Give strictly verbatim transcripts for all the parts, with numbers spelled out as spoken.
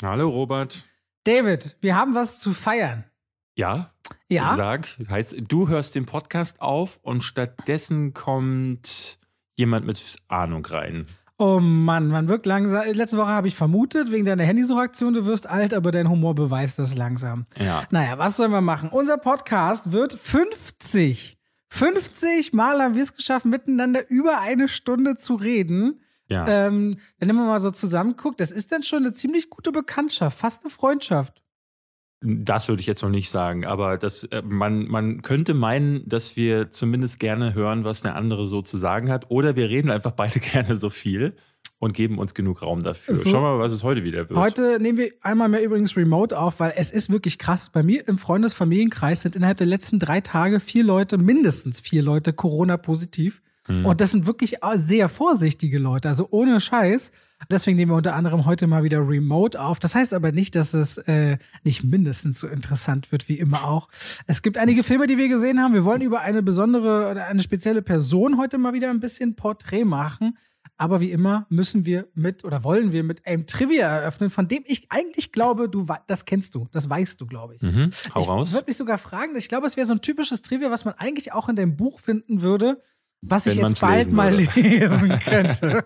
Hallo Robert. David, wir haben was zu feiern. Ja? Ja? Sag, heißt, du hörst den Podcast auf und stattdessen kommt jemand mit Ahnung rein. Oh Mann, man wirkt langsam. Letzte Woche habe ich vermutet, wegen deiner Handysuchaktion, du wirst alt, aber dein Humor beweist das langsam. Ja. Naja, was sollen wir machen? Unser Podcast wird fünfzig. fünfzig Mal haben wir es geschafft, miteinander über eine Stunde zu reden. Ja. Ähm, wenn man mal so zusammenguckt, das ist dann schon eine ziemlich gute Bekanntschaft, fast eine Freundschaft. Das würde ich jetzt noch nicht sagen, aber das, äh, man, man könnte meinen, dass wir zumindest gerne hören, was der andere so zu sagen hat. Oder wir reden einfach beide gerne so viel und geben uns genug Raum dafür. So. Schauen wir mal, was es heute wieder wird. Heute nehmen wir einmal mehr übrigens remote auf, weil es ist wirklich krass. Bei mir im Freundesfamilienkreis sind innerhalb der letzten drei Tage vier Leute, mindestens vier Leute Corona-positiv. Hm. Und das sind wirklich sehr vorsichtige Leute, also ohne Scheiß. Deswegen nehmen wir unter anderem heute mal wieder remote auf. Das heißt aber nicht, dass es äh, nicht mindestens so interessant wird wie immer auch. Es gibt einige Filme, die wir gesehen haben. Wir wollen über eine besondere oder eine spezielle Person heute mal wieder ein bisschen Porträt machen. Aber wie immer müssen wir mit oder wollen wir mit einem Trivia eröffnen, von dem ich eigentlich glaube, du das kennst du. Das weißt du, glaube ich. Mhm. Hau raus. Ich würde mich sogar fragen, ich glaube, es wäre so ein typisches Trivia, was man eigentlich auch in deinem Buch finden würde, was Wenn ich jetzt bald lesen mal würde. lesen könnte.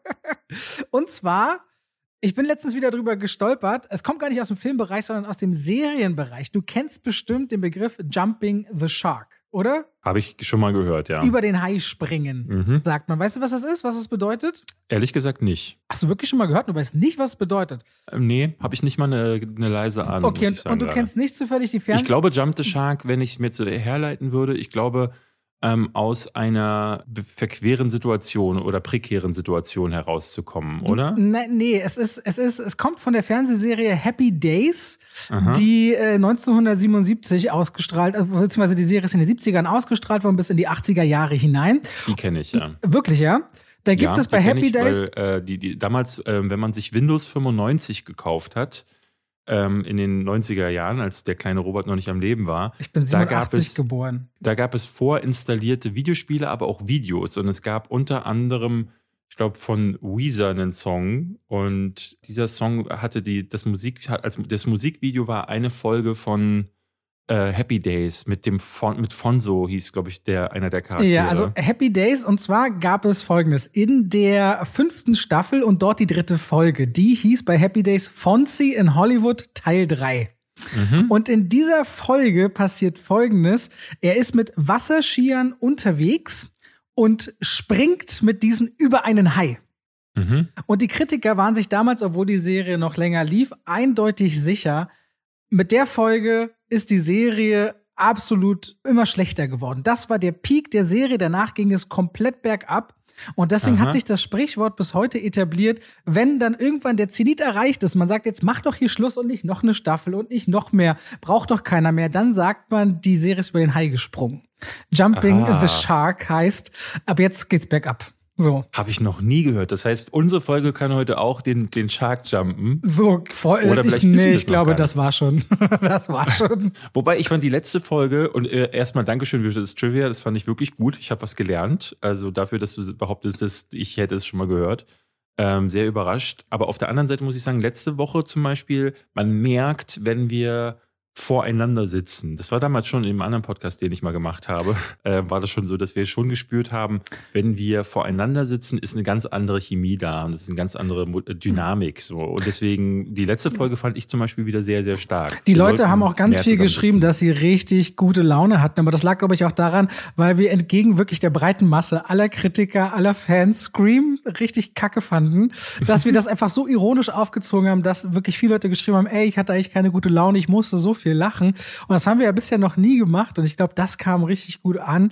Und zwar, ich bin letztens wieder drüber gestolpert. Es kommt gar nicht aus dem Filmbereich, sondern aus dem Serienbereich. Du kennst bestimmt den Begriff Jumping the Shark, oder? Habe ich schon mal gehört, ja. Über den Hai springen, Mhm. sagt man. Weißt du, was das ist? Was das bedeutet? Ehrlich gesagt nicht. Hast du wirklich schon mal gehört? Du weißt nicht, was es bedeutet. Ähm, nee, habe ich nicht mal eine, eine leise Ahnung. Okay, muss und, ich sagen, und du gerade. kennst nicht zufällig die Fern... Ich glaube, Jump the Shark, wenn ich es mir jetzt so herleiten würde, ich glaube, ähm, aus einer be- verqueren Situation oder prekären Situation herauszukommen, oder? Ne, nee, es ist, es ist, es kommt von der Fernsehserie Happy Days, Aha. die äh, neunzehnhundertsiebenundsiebzig ausgestrahlt, äh, beziehungsweise die Serie ist in den siebzigern ausgestrahlt worden bis in die achtziger Jahre hinein. Die kenne ich, ja. Wirklich, ja? Da gibt ja, es bei die kenn Happy ich, Days. Weil, äh, die, die, damals, äh, wenn man sich Windows fünfundneunzig gekauft hat, ähm, in den neunziger Jahren, als der kleine Robert noch nicht am Leben war, Ich bin da gab siebenundachtzig es geboren. Da gab es vorinstallierte Videospiele, aber auch Videos. Und es gab unter anderem, ich glaube, von Weezer einen Song. Und dieser Song hatte die, das Musik, als das Musikvideo war eine Folge von äh, Happy Days mit dem Fon, mit Fonso hieß, glaube ich, der einer der Charaktere. Ja, also Happy Days, und zwar gab es Folgendes. In der fünften Staffel und dort die dritte Folge, die hieß bei Happy Days Fonzie in Hollywood Teil drei. Mhm. Und in dieser Folge passiert Folgendes. Er ist mit Wasserskiern unterwegs und springt mit diesen über einen Hai. Mhm. Und die Kritiker waren sich damals, obwohl die Serie noch länger lief, eindeutig sicher, mit der Folge ist die Serie absolut immer schlechter geworden. Das war der Peak der Serie, danach ging es komplett bergab. Und deswegen Aha. hat sich das Sprichwort bis heute etabliert, wenn dann irgendwann der Zenit erreicht ist, man sagt, jetzt mach doch hier Schluss und nicht noch eine Staffel und nicht noch mehr, braucht doch keiner mehr, dann sagt man, die Serie ist über den Hai gesprungen. Jumping Aha. the Shark heißt, ab jetzt geht's bergab. So. Habe ich noch nie gehört. Das heißt, unsere Folge kann heute auch den, den Shark jumpen. So, voll, Oder ich, vielleicht wissen nee, wir ich es noch glaube, gar das war schon. Das war schon. Wobei, ich fand die letzte Folge, und äh, erstmal Dankeschön für das Trivia, das fand ich wirklich gut. Ich habe was gelernt. Also dafür, dass du behauptest, ich hätte es schon mal gehört. Ähm, sehr überrascht. Aber auf der anderen Seite muss ich sagen, letzte Woche zum Beispiel, man merkt, wenn wir voreinander sitzen. Das war damals schon in einem anderen Podcast, den ich mal gemacht habe, äh, war das schon so, dass wir schon gespürt haben, wenn wir voreinander sitzen, ist eine ganz andere Chemie da und es ist eine ganz andere Mo- Dynamik. So. Und deswegen, die letzte Folge fand ich zum Beispiel wieder sehr, sehr stark. Die Wir Leute sollten haben auch ganz mehr viel geschrieben, zusammensitzen. dass sie richtig gute Laune hatten. Aber das lag, glaube ich, auch daran, weil wir entgegen wirklich der breiten Masse aller Kritiker, aller Fans Scream richtig kacke fanden, dass wir das einfach so ironisch aufgezogen haben, dass wirklich viele Leute geschrieben haben, ey, ich hatte eigentlich keine gute Laune, ich musste so viel lachen. Und das haben wir ja bisher noch nie gemacht. Und ich glaube, das kam richtig gut an.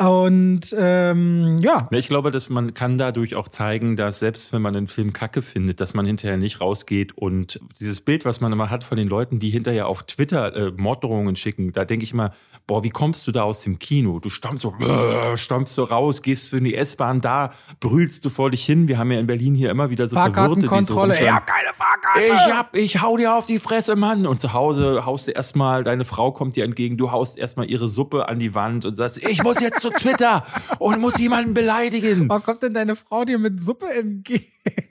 Und ähm, ja. Ich glaube, dass man kann dadurch auch zeigen, dass selbst wenn man einen Film kacke findet, dass man hinterher nicht rausgeht und dieses Bild, was man immer hat von den Leuten, die hinterher auf Twitter äh, Morddrohungen schicken, da denke ich immer, boah, wie kommst du da aus dem Kino? Du stampfst so, äh, stampfst so raus, gehst in die S-Bahn, da brüllst du vor dich hin. Wir haben ja in Berlin hier immer wieder so Verwirrte, die so Fahrkartenkontrolle, rumschreien, ich hab keine Fahrkarte! Ich hab, ich hau dir auf die Fresse, Mann. Und zu Hause haust du erstmal, deine Frau kommt dir entgegen, du haust erstmal ihre Suppe an die Wand und sagst, ich muss jetzt zu Twitter und muss jemanden beleidigen. Warum kommt denn deine Frau dir mit Suppe entgegen?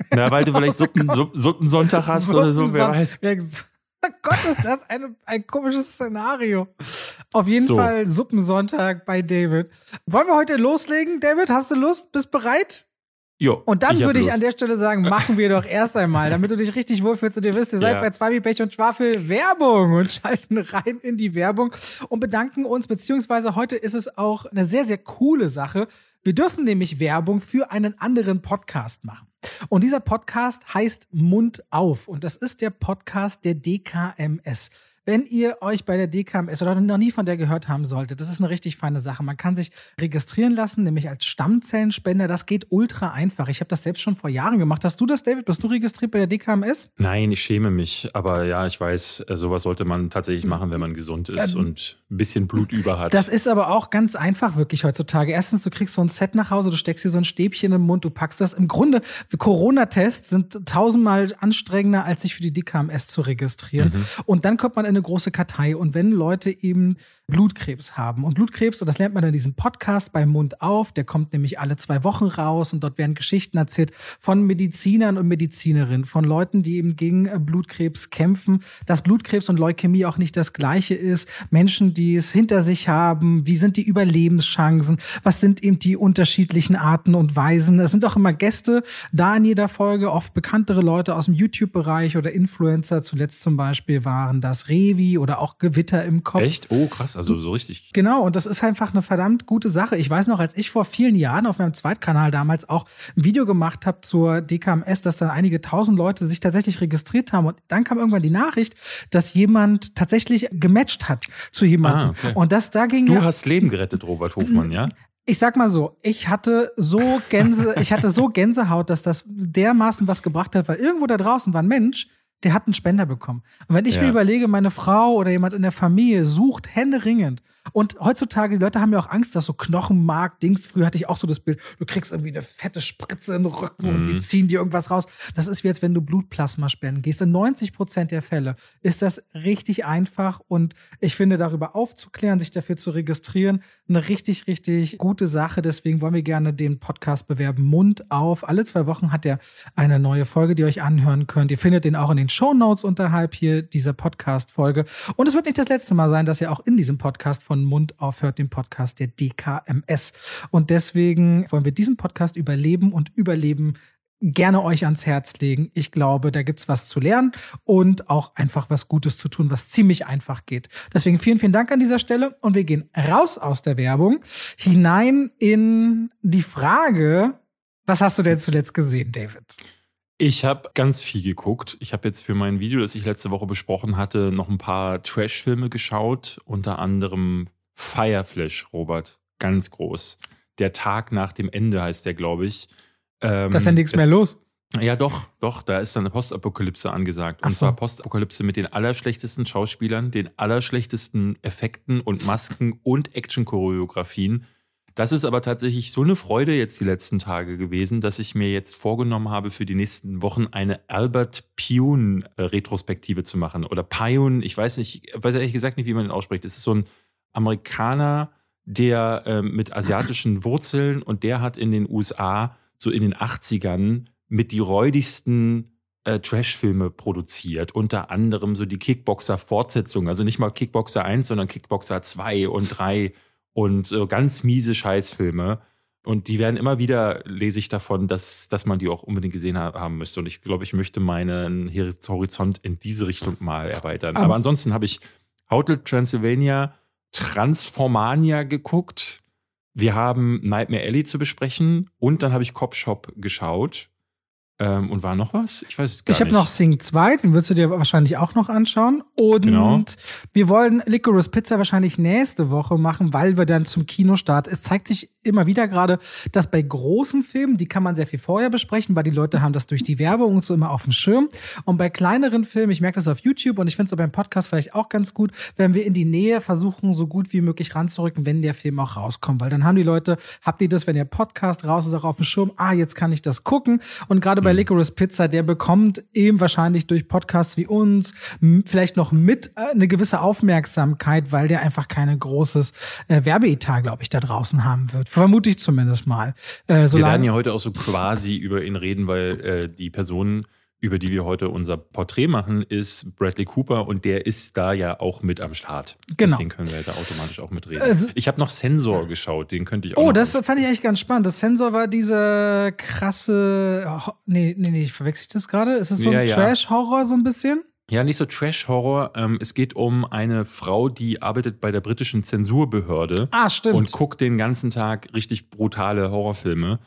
Na, weil du vielleicht Suppen, Supp, Suppensonntag hast Suppen oder so, wer weiß. Oh Gott, ist das eine, ein komisches Szenario. Auf jeden so. Fall Suppensonntag bei David. Wollen wir heute loslegen, David? Hast du Lust? Bist bereit? Jo, und dann ich würde ich Lust. An der Stelle sagen, machen wir doch erst einmal, damit du dich richtig wohlfühlst und ihr wisst, ihr seid ja. bei Zwabi, Pech und Schwafel Werbung und schalten rein in die Werbung und bedanken uns, beziehungsweise heute ist es auch eine sehr, sehr coole Sache. Wir dürfen nämlich Werbung für einen anderen Podcast machen. Und dieser Podcast heißt Mund auf und das ist der Podcast der D K M S. Wenn ihr euch bei der D K M S oder noch nie von der gehört haben solltet, das ist eine richtig feine Sache. Man kann sich registrieren lassen, nämlich als Stammzellenspender. Das geht ultra einfach. Ich habe das selbst schon vor Jahren gemacht. Hast du das, David? Bist du registriert bei der D K M S? Nein, ich schäme mich. Aber ja, ich weiß, sowas sollte man tatsächlich machen, wenn man gesund ist ähm, und ein bisschen Blut über hat. Das ist aber auch ganz einfach wirklich heutzutage. Erstens, du kriegst so ein Set nach Hause, du steckst dir so ein Stäbchen im Mund, du packst das. Im Grunde, Corona-Tests sind tausendmal anstrengender, als sich für die D K M S zu registrieren. Mhm. Und dann kommt man in eine große Kartei. Und wenn Leute eben Blutkrebs haben und Blutkrebs, und das lernt man in diesem Podcast bei Mund auf, der kommt nämlich alle zwei Wochen raus und dort werden Geschichten erzählt von Medizinern und Medizinerinnen, von Leuten, die eben gegen Blutkrebs kämpfen, dass Blutkrebs und Leukämie auch nicht das Gleiche ist, Menschen, die es hinter sich haben, wie sind die Überlebenschancen, was sind eben die unterschiedlichen Arten und Weisen. Es sind auch immer Gäste da in jeder Folge, oft bekanntere Leute aus dem YouTube-Bereich oder Influencer, zuletzt zum Beispiel waren das Revi oder auch Gewitter im Kopf. Echt? Oh, krass. Also so richtig. Genau, und das ist einfach eine verdammt gute Sache. Ich weiß noch, als ich vor vielen Jahren auf meinem Zweitkanal damals auch ein Video gemacht habe zur D K M S, dass dann einige tausend Leute sich tatsächlich registriert haben. Und dann kam irgendwann die Nachricht, dass jemand tatsächlich gematcht hat zu jemandem. Ah, okay. Und das da ging Du ja, hast Leben gerettet, Robert Hofmann, ja? Ich sag mal so, ich hatte so Gänse, ich hatte so Gänsehaut, dass das dermaßen was gebracht hat, weil irgendwo da draußen war ein Mensch, der hat einen Spender bekommen. Und wenn ich ja. mir überlege, meine Frau oder jemand in der Familie sucht händeringend. Und heutzutage, die Leute haben ja auch Angst, dass so Knochenmark, Dings, früher hatte ich auch so das Bild, du kriegst irgendwie eine fette Spritze in den Rücken mhm. und sie ziehen dir irgendwas raus. Das ist wie jetzt, wenn du Blutplasma spenden gehst. In neunzig Prozent der Fälle ist das richtig einfach und ich finde, darüber aufzuklären, sich dafür zu registrieren, eine richtig, richtig gute Sache. Deswegen wollen wir gerne den Podcast bewerben. Mund auf. Alle zwei Wochen hat er eine neue Folge, die ihr euch anhören könnt. Ihr findet den auch in den Shownotes unterhalb hier dieser Podcast-Folge. Und es wird nicht das letzte Mal sein, dass ihr auch in diesem Podcast von Mund aufhört, dem Podcast der D K M S. Und deswegen wollen wir diesen Podcast über Leben und Überleben gerne euch ans Herz legen. Ich glaube, da gibt's was zu lernen und auch einfach was Gutes zu tun, was ziemlich einfach geht. Deswegen vielen, vielen Dank an dieser Stelle und wir gehen raus aus der Werbung, hinein in die Frage, was hast du denn zuletzt gesehen, David? Ich habe ganz viel geguckt. Ich habe jetzt für mein Video, das ich letzte Woche besprochen hatte, noch ein paar Trash-Filme geschaut. Unter anderem Fireflash, Robert. Ganz groß. Der Tag nach dem Ende heißt der, glaube ich. Ähm, da ist ja nichts mehr los. Ja, doch, doch. Da ist dann eine Postapokalypse angesagt. Ach Und so. zwar Postapokalypse mit den allerschlechtesten Schauspielern, den allerschlechtesten Effekten und Masken und Action-Choreografien. Das ist aber tatsächlich so eine Freude jetzt die letzten Tage gewesen, dass ich mir jetzt vorgenommen habe, für die nächsten Wochen eine Albert Pyun-Retrospektive zu machen. Oder Pyun, ich weiß nicht, ich weiß ehrlich gesagt nicht, wie man den ausspricht. Es ist so ein Amerikaner, der äh, mit asiatischen Wurzeln und der hat in den U S A so in den achtzigern mit die räudigsten äh, Trash-Filme produziert. Unter anderem so die Kickboxer-Fortsetzung. Also nicht mal Kickboxer eins, sondern Kickboxer zwei und drei. Und so ganz miese Scheißfilme. Und die werden immer wieder, lese ich davon, dass, dass man die auch unbedingt gesehen haben müsste. Und ich glaube, ich möchte meinen Horizont in diese Richtung mal erweitern. Aber, Aber ansonsten habe ich Hotel Transylvania, Transformania geguckt. Wir haben Nightmare Alley zu besprechen. Und dann habe ich Cop Shop geschaut. Ähm, und war noch was? Ich weiß es gar ich hab nicht. Ich habe noch Sing zwei, den würdest du dir wahrscheinlich auch noch anschauen. Und genau. wir wollen Licorice Pizza wahrscheinlich nächste Woche machen, weil wir dann zum Kinostart. Es zeigt sich immer wieder gerade, dass bei großen Filmen, die kann man sehr viel vorher besprechen, weil die Leute haben das durch die Werbung und so immer auf dem Schirm. Und bei kleineren Filmen, ich merke das auf YouTube und ich finde es auch beim Podcast vielleicht auch ganz gut, wenn wir in die Nähe versuchen, so gut wie möglich ranzurücken, wenn der Film auch rauskommt. Weil dann haben die Leute, habt ihr das, wenn der Podcast raus ist, auch auf dem Schirm, ah, jetzt kann ich das gucken. Und gerade bei bei Licorice Pizza, der bekommt eben wahrscheinlich durch Podcasts wie uns m- vielleicht noch mit äh, eine gewisse Aufmerksamkeit, weil der einfach kein großes äh, Werbeetat, glaube ich, da draußen haben wird. Vermute ich zumindest mal. Äh, wir werden ja heute auch so quasi über ihn reden, weil äh, die Person, über die wir heute unser Porträt machen, ist Bradley Cooper und der ist da ja auch mit am Start. Genau. Deswegen können wir da automatisch auch mitreden. Äh, ich habe noch Sensor geschaut, den könnte ich auch Oh, noch das anschauen. fand ich eigentlich ganz spannend. Das Sensor war diese krasse, oh, nee, nee, nee, verwechsel ich das gerade? Ist es so ein ja, ja. Trash-Horror so ein bisschen? Ja, nicht so Trash-Horror. Ähm, es geht um eine Frau, die arbeitet bei der britischen Zensurbehörde. Ah, stimmt. Und guckt den ganzen Tag richtig brutale Horrorfilme.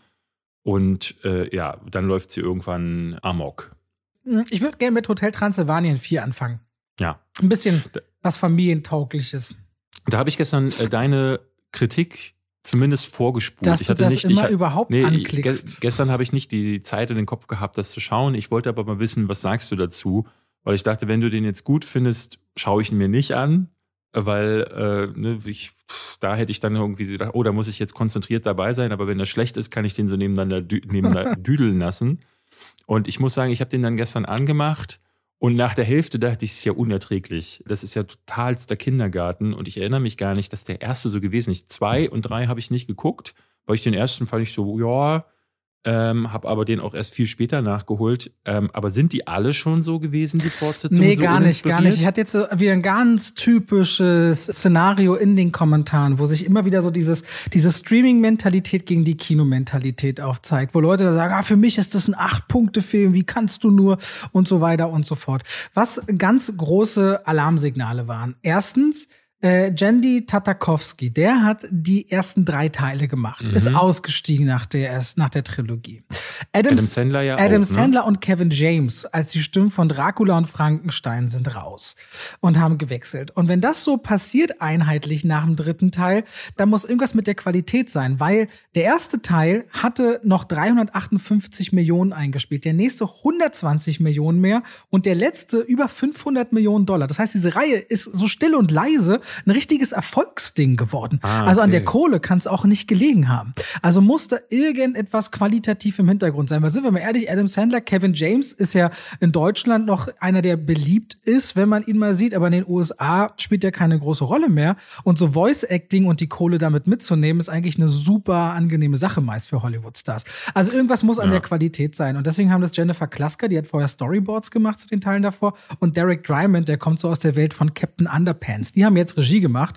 Und äh, ja, dann läuft sie irgendwann amok. Ich würde gerne mit Hotel Transylvanien vier anfangen. Ja. Ein bisschen was Familientaugliches. Da habe ich gestern äh, deine Kritik zumindest vorgespult. Dass ich du hatte das nicht, immer ich, überhaupt nee, anklickst. Ge- gestern habe ich nicht die Zeit in den Kopf gehabt, das zu schauen. Ich wollte aber mal wissen, was sagst du dazu? Weil ich dachte, wenn du den jetzt gut findest, schaue ich ihn mir nicht an. Weil äh, ne, ich, da hätte ich dann irgendwie gedacht, oh, da muss ich jetzt konzentriert dabei sein. Aber wenn er schlecht ist, kann ich den so nebeneinander, dü- nebeneinander düdeln lassen. Und ich muss sagen, ich habe den dann gestern angemacht und nach der Hälfte dachte ich, es ist ja unerträglich. Das ist ja totalster Kindergarten und ich erinnere mich gar nicht, dass der erste so gewesen ist. Zwei und drei habe ich nicht geguckt, weil ich den ersten fand ich so, ja, ähm, habe aber den auch erst viel später nachgeholt. Ähm, aber sind die alle schon so gewesen, die Fortsetzungen? Nee, so gar nicht, gar nicht. Ich hatte jetzt so wieder ein ganz typisches Szenario in den Kommentaren, wo sich immer wieder so dieses, diese Streaming-Mentalität gegen die Kinomentalität aufzeigt, wo Leute da sagen, ah, für mich ist das ein Acht-Punkte-Film, wie kannst du nur und so weiter und so fort. Was ganz große Alarmsignale waren. Erstens, Äh, Jandy Tartakovsky, der hat die ersten drei Teile gemacht, mhm. ist ausgestiegen nach der, nach der Trilogie. Adams, Adam Sandler ja Adam auch, ne? Sandler und Kevin James als die Stimmen von Dracula und Frankenstein sind raus und haben gewechselt. Und wenn das so passiert einheitlich nach dem dritten Teil, dann muss irgendwas mit der Qualität sein, weil der erste Teil hatte noch dreihundertachtundfünfzig Millionen eingespielt, der nächste hundertzwanzig Millionen mehr und der letzte über fünfhundert Millionen Dollar. Das heißt, diese Reihe ist so still und leise ein richtiges Erfolgsding geworden. Ah, okay. Also an der Kohle kann es auch nicht gelegen haben. Also muss da irgendetwas qualitativ im Hintergrund sein. Weil sind wir mal ehrlich, Adam Sandler, Kevin James ist ja in Deutschland noch einer, der beliebt ist, wenn man ihn mal sieht, aber in den U S A spielt er keine große Rolle mehr. Und so Voice-Acting und die Kohle damit mitzunehmen, ist eigentlich eine super angenehme Sache meist für Hollywood-Stars. Also irgendwas muss an ja. der Qualität sein. Und deswegen haben das Jennifer Klasker, die hat vorher Storyboards gemacht zu den Teilen davor, und Derek Drymond, der kommt so aus der Welt von Captain Underpants. Die haben jetzt Regie gemacht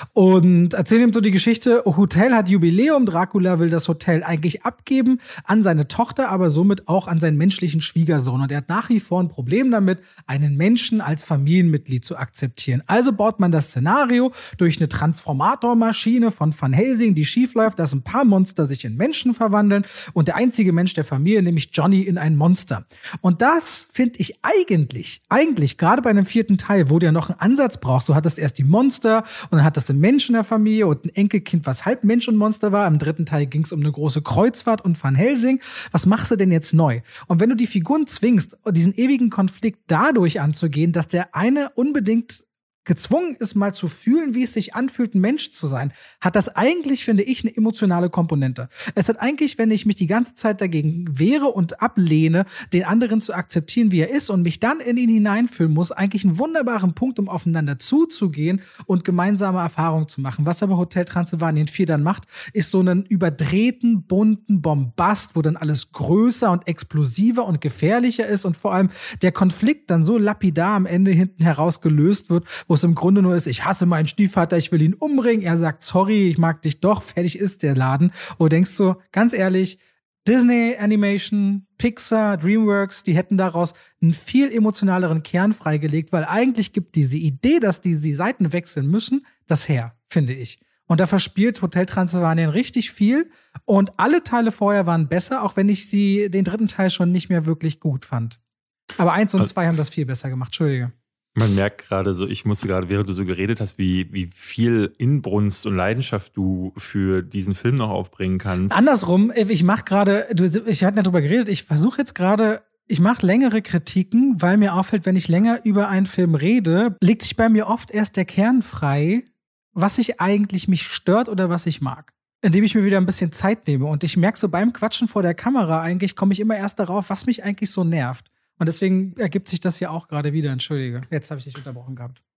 und erzählen ihm so die Geschichte, Hotel hat Jubiläum, Dracula will das Hotel eigentlich abgeben an seine Tochter, aber somit auch an seinen menschlichen Schwiegersohn. Und er hat nach wie vor ein Problem damit, einen Menschen als Familienmitglied zu akzeptieren. Also baut man das Szenario durch eine Transformatormaschine von Van Helsing, die schiefläuft, dass ein paar Monster sich in Menschen verwandeln und der einzige Mensch der Familie, nämlich Johnny, in ein Monster. Und das finde ich eigentlich, eigentlich gerade bei einem vierten Teil, wo du ja noch einen Ansatz brauchst. Du hattest erst die Monster und dann hattest du einen Menschen in der Familie und ein Enkelkind, was halb Mensch und Monster war. Im dritten Teil ging es um eine große Kreuzfahrt und Van Helsing. Was machst du denn jetzt neu? Und wenn du die Figuren zwingst, diesen ewigen Konflikt dadurch anzugehen, dass der eine unbedingt gezwungen ist, mal zu fühlen, wie es sich anfühlt, ein Mensch zu sein, hat das eigentlich, finde ich, eine emotionale Komponente. Es hat eigentlich, wenn ich mich die ganze Zeit dagegen wehre und ablehne, den anderen zu akzeptieren, wie er ist und mich dann in ihn hineinfühlen muss, eigentlich einen wunderbaren Punkt, um aufeinander zuzugehen und gemeinsame Erfahrungen zu machen. Was aber Hotel Transylvanien vier dann macht, ist so einen überdrehten, bunten Bombast, wo dann alles größer und explosiver und gefährlicher ist und vor allem der Konflikt dann so lapidar am Ende hinten heraus gelöst wird, wo es im Grunde nur ist, ich hasse meinen Stiefvater, ich will ihn umbringen. Er sagt, sorry, ich mag dich doch. Fertig ist der Laden. Und du denkst so, ganz ehrlich, Disney Animation, Pixar, DreamWorks, die hätten daraus einen viel emotionaleren Kern freigelegt, weil eigentlich gibt diese Idee, dass die, die Seiten wechseln müssen, das her, finde ich. Und da verspielt Hotel Transylvanien richtig viel. Und alle Teile vorher waren besser, auch wenn ich sie den dritten Teil schon nicht mehr wirklich gut fand. Aber eins und also, zwei haben das viel besser gemacht. Entschuldige. Man merkt gerade so, ich musste gerade, während du so geredet hast, wie, wie viel Inbrunst und Leidenschaft du für diesen Film noch aufbringen kannst. Andersrum, ich mache gerade, ich hatte darüber geredet, ich versuche jetzt gerade, ich mache längere Kritiken, weil mir auffällt, wenn ich länger über einen Film rede, legt sich bei mir oft erst der Kern frei, was ich eigentlich mich stört oder was ich mag. Indem ich mir wieder ein bisschen Zeit nehme. Und ich merke so beim Quatschen vor der Kamera eigentlich, komme ich immer erst darauf, was mich eigentlich so nervt. Und deswegen ergibt sich das ja auch gerade wieder. Entschuldige, jetzt habe ich dich unterbrochen gehabt.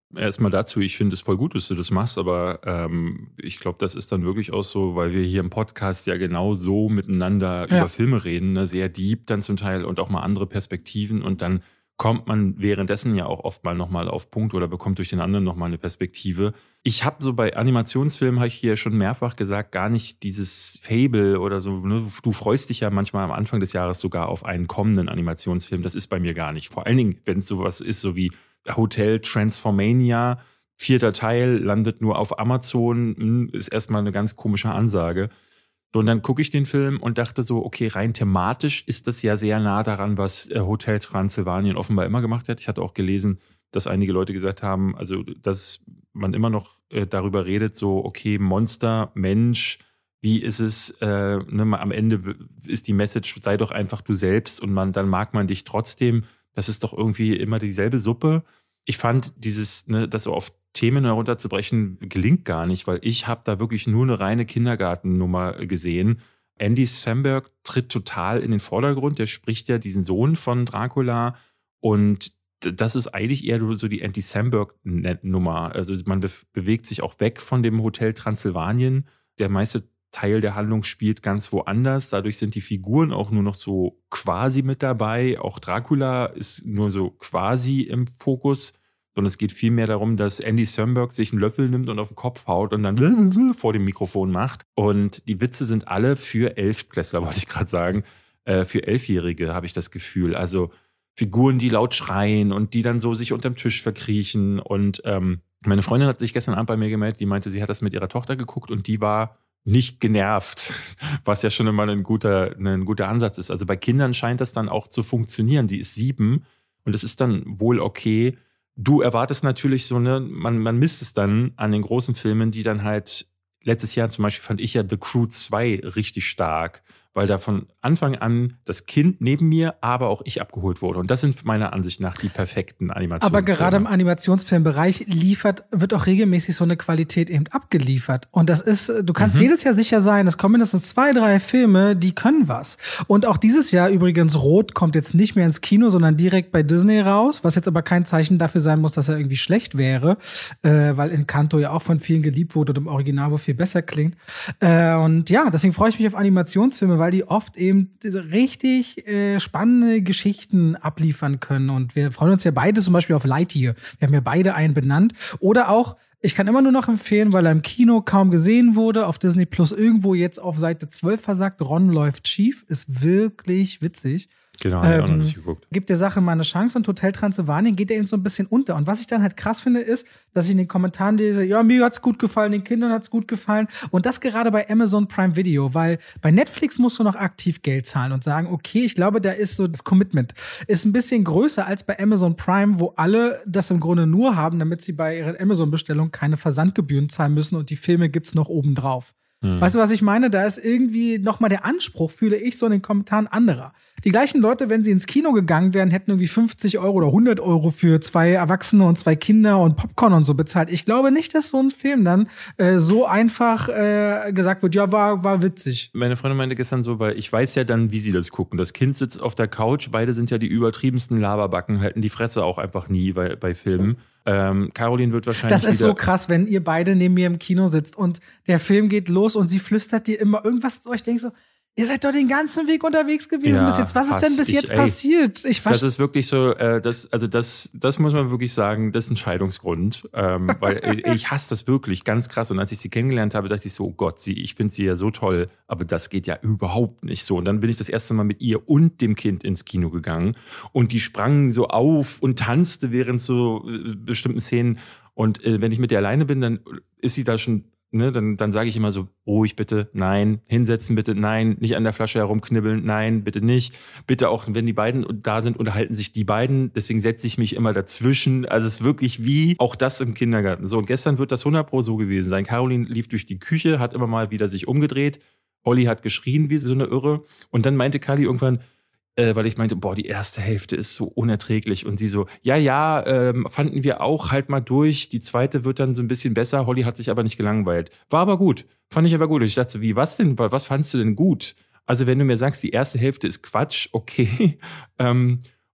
Erstmal dazu, ich finde es voll gut, dass du das machst, aber ähm, ich glaube, das ist dann wirklich auch so, weil wir hier im Podcast ja genau so miteinander ja. über Filme reden, ne? Sehr deep dann zum Teil und auch mal andere Perspektiven und dann kommt man währenddessen ja auch oft mal nochmal auf Punkt oder bekommt durch den anderen nochmal eine Perspektive. Ich habe so bei Animationsfilmen, habe ich hier schon mehrfach gesagt, gar nicht dieses Fable oder so. Ne? Du freust dich ja manchmal am Anfang des Jahres sogar auf einen kommenden Animationsfilm. Das ist bei mir gar nicht. Vor allen Dingen, wenn es sowas ist, so wie Hotel Transformania, vierter Teil, landet nur auf Amazon, ist erstmal eine ganz komische Ansage. Und dann gucke ich den Film und dachte so, okay, rein thematisch ist das ja sehr nah daran, was Hotel Transylvanien offenbar immer gemacht hat. Ich hatte auch gelesen, dass einige Leute gesagt haben, also dass man immer noch äh, darüber redet, so okay, Monster, Mensch, wie ist es, äh, ne, am Ende ist die Message, sei doch einfach du selbst und man, dann mag man dich trotzdem. Das ist doch irgendwie immer dieselbe Suppe. Ich fand dieses, ne, das so auf Themen herunterzubrechen, gelingt gar nicht, weil ich habe da wirklich nur eine reine Kindergartennummer gesehen. Andy Samberg tritt total in den Vordergrund. Der spricht ja diesen Sohn von Dracula und das ist eigentlich eher so die Andy Samberg-Nummer. Also man be- bewegt sich auch weg von dem Hotel Transylvanien. Der meiste Teil der Handlung spielt ganz woanders. Dadurch sind die Figuren auch nur noch so quasi mit dabei. Auch Dracula ist nur so quasi im Fokus. Sondern es geht vielmehr darum, dass Andy Samberg sich einen Löffel nimmt und auf den Kopf haut und dann vor dem Mikrofon macht. Und die Witze sind alle für Elftklässler, wollte ich gerade sagen. Äh, für Elfjährige habe ich das Gefühl. Also Figuren, die laut schreien und die dann so sich unterm Tisch verkriechen. Und ähm, meine Freundin hat sich gestern Abend bei mir gemeldet, die meinte, sie hat das mit ihrer Tochter geguckt und die war nicht genervt, was ja schon immer ein guter, ein guter Ansatz ist. Also bei Kindern scheint das dann auch zu funktionieren. Die ist sieben und es ist dann wohl okay. Du erwartest natürlich so, ne, man, man misst es dann an den großen Filmen, die dann halt, letztes Jahr zum Beispiel fand ich ja The Crew zwei richtig stark, weil da von Anfang an das Kind neben mir, aber auch ich abgeholt wurde. Und das sind meiner Ansicht nach die perfekten Animationsfilme. Aber gerade im Animationsfilmbereich liefert, wird auch regelmäßig so eine Qualität eben abgeliefert. Und das ist, du kannst mhm. jedes Jahr sicher sein, es kommen mindestens zwei, drei Filme, die können was. Und auch dieses Jahr übrigens, Rot kommt jetzt nicht mehr ins Kino, sondern direkt bei Disney raus, was jetzt aber kein Zeichen dafür sein muss, dass er irgendwie schlecht wäre, äh, weil Encanto ja auch von vielen geliebt wurde und im Original wohl viel besser klingt. Äh, und ja, deswegen freue ich mich auf Animationsfilme, weil die oft eben richtig äh, spannende Geschichten abliefern können. Und wir freuen uns ja beide zum Beispiel auf Lightyear. Wir haben ja beide einen benannt. Oder auch, ich kann immer nur noch empfehlen, weil er im Kino kaum gesehen wurde, auf Disney Plus irgendwo jetzt auf Seite zwölf versagt, Ron läuft schief, ist wirklich witzig. Genau, habe ich ähm, auch noch nicht geguckt. Gibt der Sache mal eine Chance und Hotel Transylvanien geht ja eben so ein bisschen unter. Und was ich dann halt krass finde, ist, dass ich in den Kommentaren lese, ja, mir hat's gut gefallen, den Kindern hat's gut gefallen. Und das gerade bei Amazon Prime Video, weil bei Netflix musst du noch aktiv Geld zahlen und sagen, okay, ich glaube, da ist so das Commitment ist ein bisschen größer als bei Amazon Prime, wo alle das im Grunde nur haben, damit sie bei ihrer Amazon-Bestellung keine Versandgebühren zahlen müssen und die Filme gibt's noch oben drauf. Hm. Weißt du, was ich meine? Da ist irgendwie nochmal der Anspruch, fühle ich so in den Kommentaren anderer. Die gleichen Leute, wenn sie ins Kino gegangen wären, hätten irgendwie fünfzig Euro oder hundert Euro für zwei Erwachsene und zwei Kinder und Popcorn und so bezahlt. Ich glaube nicht, dass so ein Film dann äh, so einfach äh, gesagt wird, ja, war, war witzig. Meine Freundin meinte gestern so, weil ich weiß ja dann, wie sie das gucken. Das Kind sitzt auf der Couch, beide sind ja die übertriebensten Laberbacken, halten die Fresse auch einfach nie bei, bei Filmen. Ähm, Caroline wird wahrscheinlich. Das ist so krass, wenn ihr beide neben mir im Kino sitzt und der Film geht los und sie flüstert dir immer irgendwas zu euch. Ich denke so, ihr seid doch den ganzen Weg unterwegs gewesen ja, bis jetzt. Was Hass, ist denn bis ich, jetzt ey, passiert? Ich das ist wirklich so, äh, das, also das, das muss man wirklich sagen, das ist ein Scheidungsgrund. Ähm, weil ich hasse das wirklich ganz krass. Und als ich sie kennengelernt habe, dachte ich so, oh Gott, sie, ich finde sie ja so toll, aber das geht ja überhaupt nicht so. Und dann bin ich das erste Mal mit ihr und dem Kind ins Kino gegangen. Und die sprangen so auf und tanzte während so äh, bestimmten Szenen. Und äh, wenn ich mit ihr alleine bin, dann ist sie da schon. Ne, dann, dann sage ich immer so, ruhig bitte, nein, hinsetzen bitte, nein, nicht an der Flasche herumknibbeln, nein, bitte nicht. Bitte auch, wenn die beiden da sind, unterhalten sich die beiden. Deswegen setze ich mich immer dazwischen. Also es ist wirklich wie auch das im Kindergarten. So, und gestern wird das hundert Pro so gewesen sein. Caroline lief durch die Küche, hat immer mal wieder sich umgedreht. Olli hat geschrien wie so eine Irre. Und dann meinte Kali irgendwann, Äh, weil ich meinte, boah, die erste Hälfte ist so unerträglich. Und sie so, ja, ja, ähm, fanden wir auch, halt mal durch. Die zweite wird dann so ein bisschen besser. Holly hat sich aber nicht gelangweilt. War aber gut. Fand ich aber gut. Und ich dachte so, wie, was denn? Was fandst du denn gut? Also wenn du mir sagst, die erste Hälfte ist Quatsch, okay. ähm,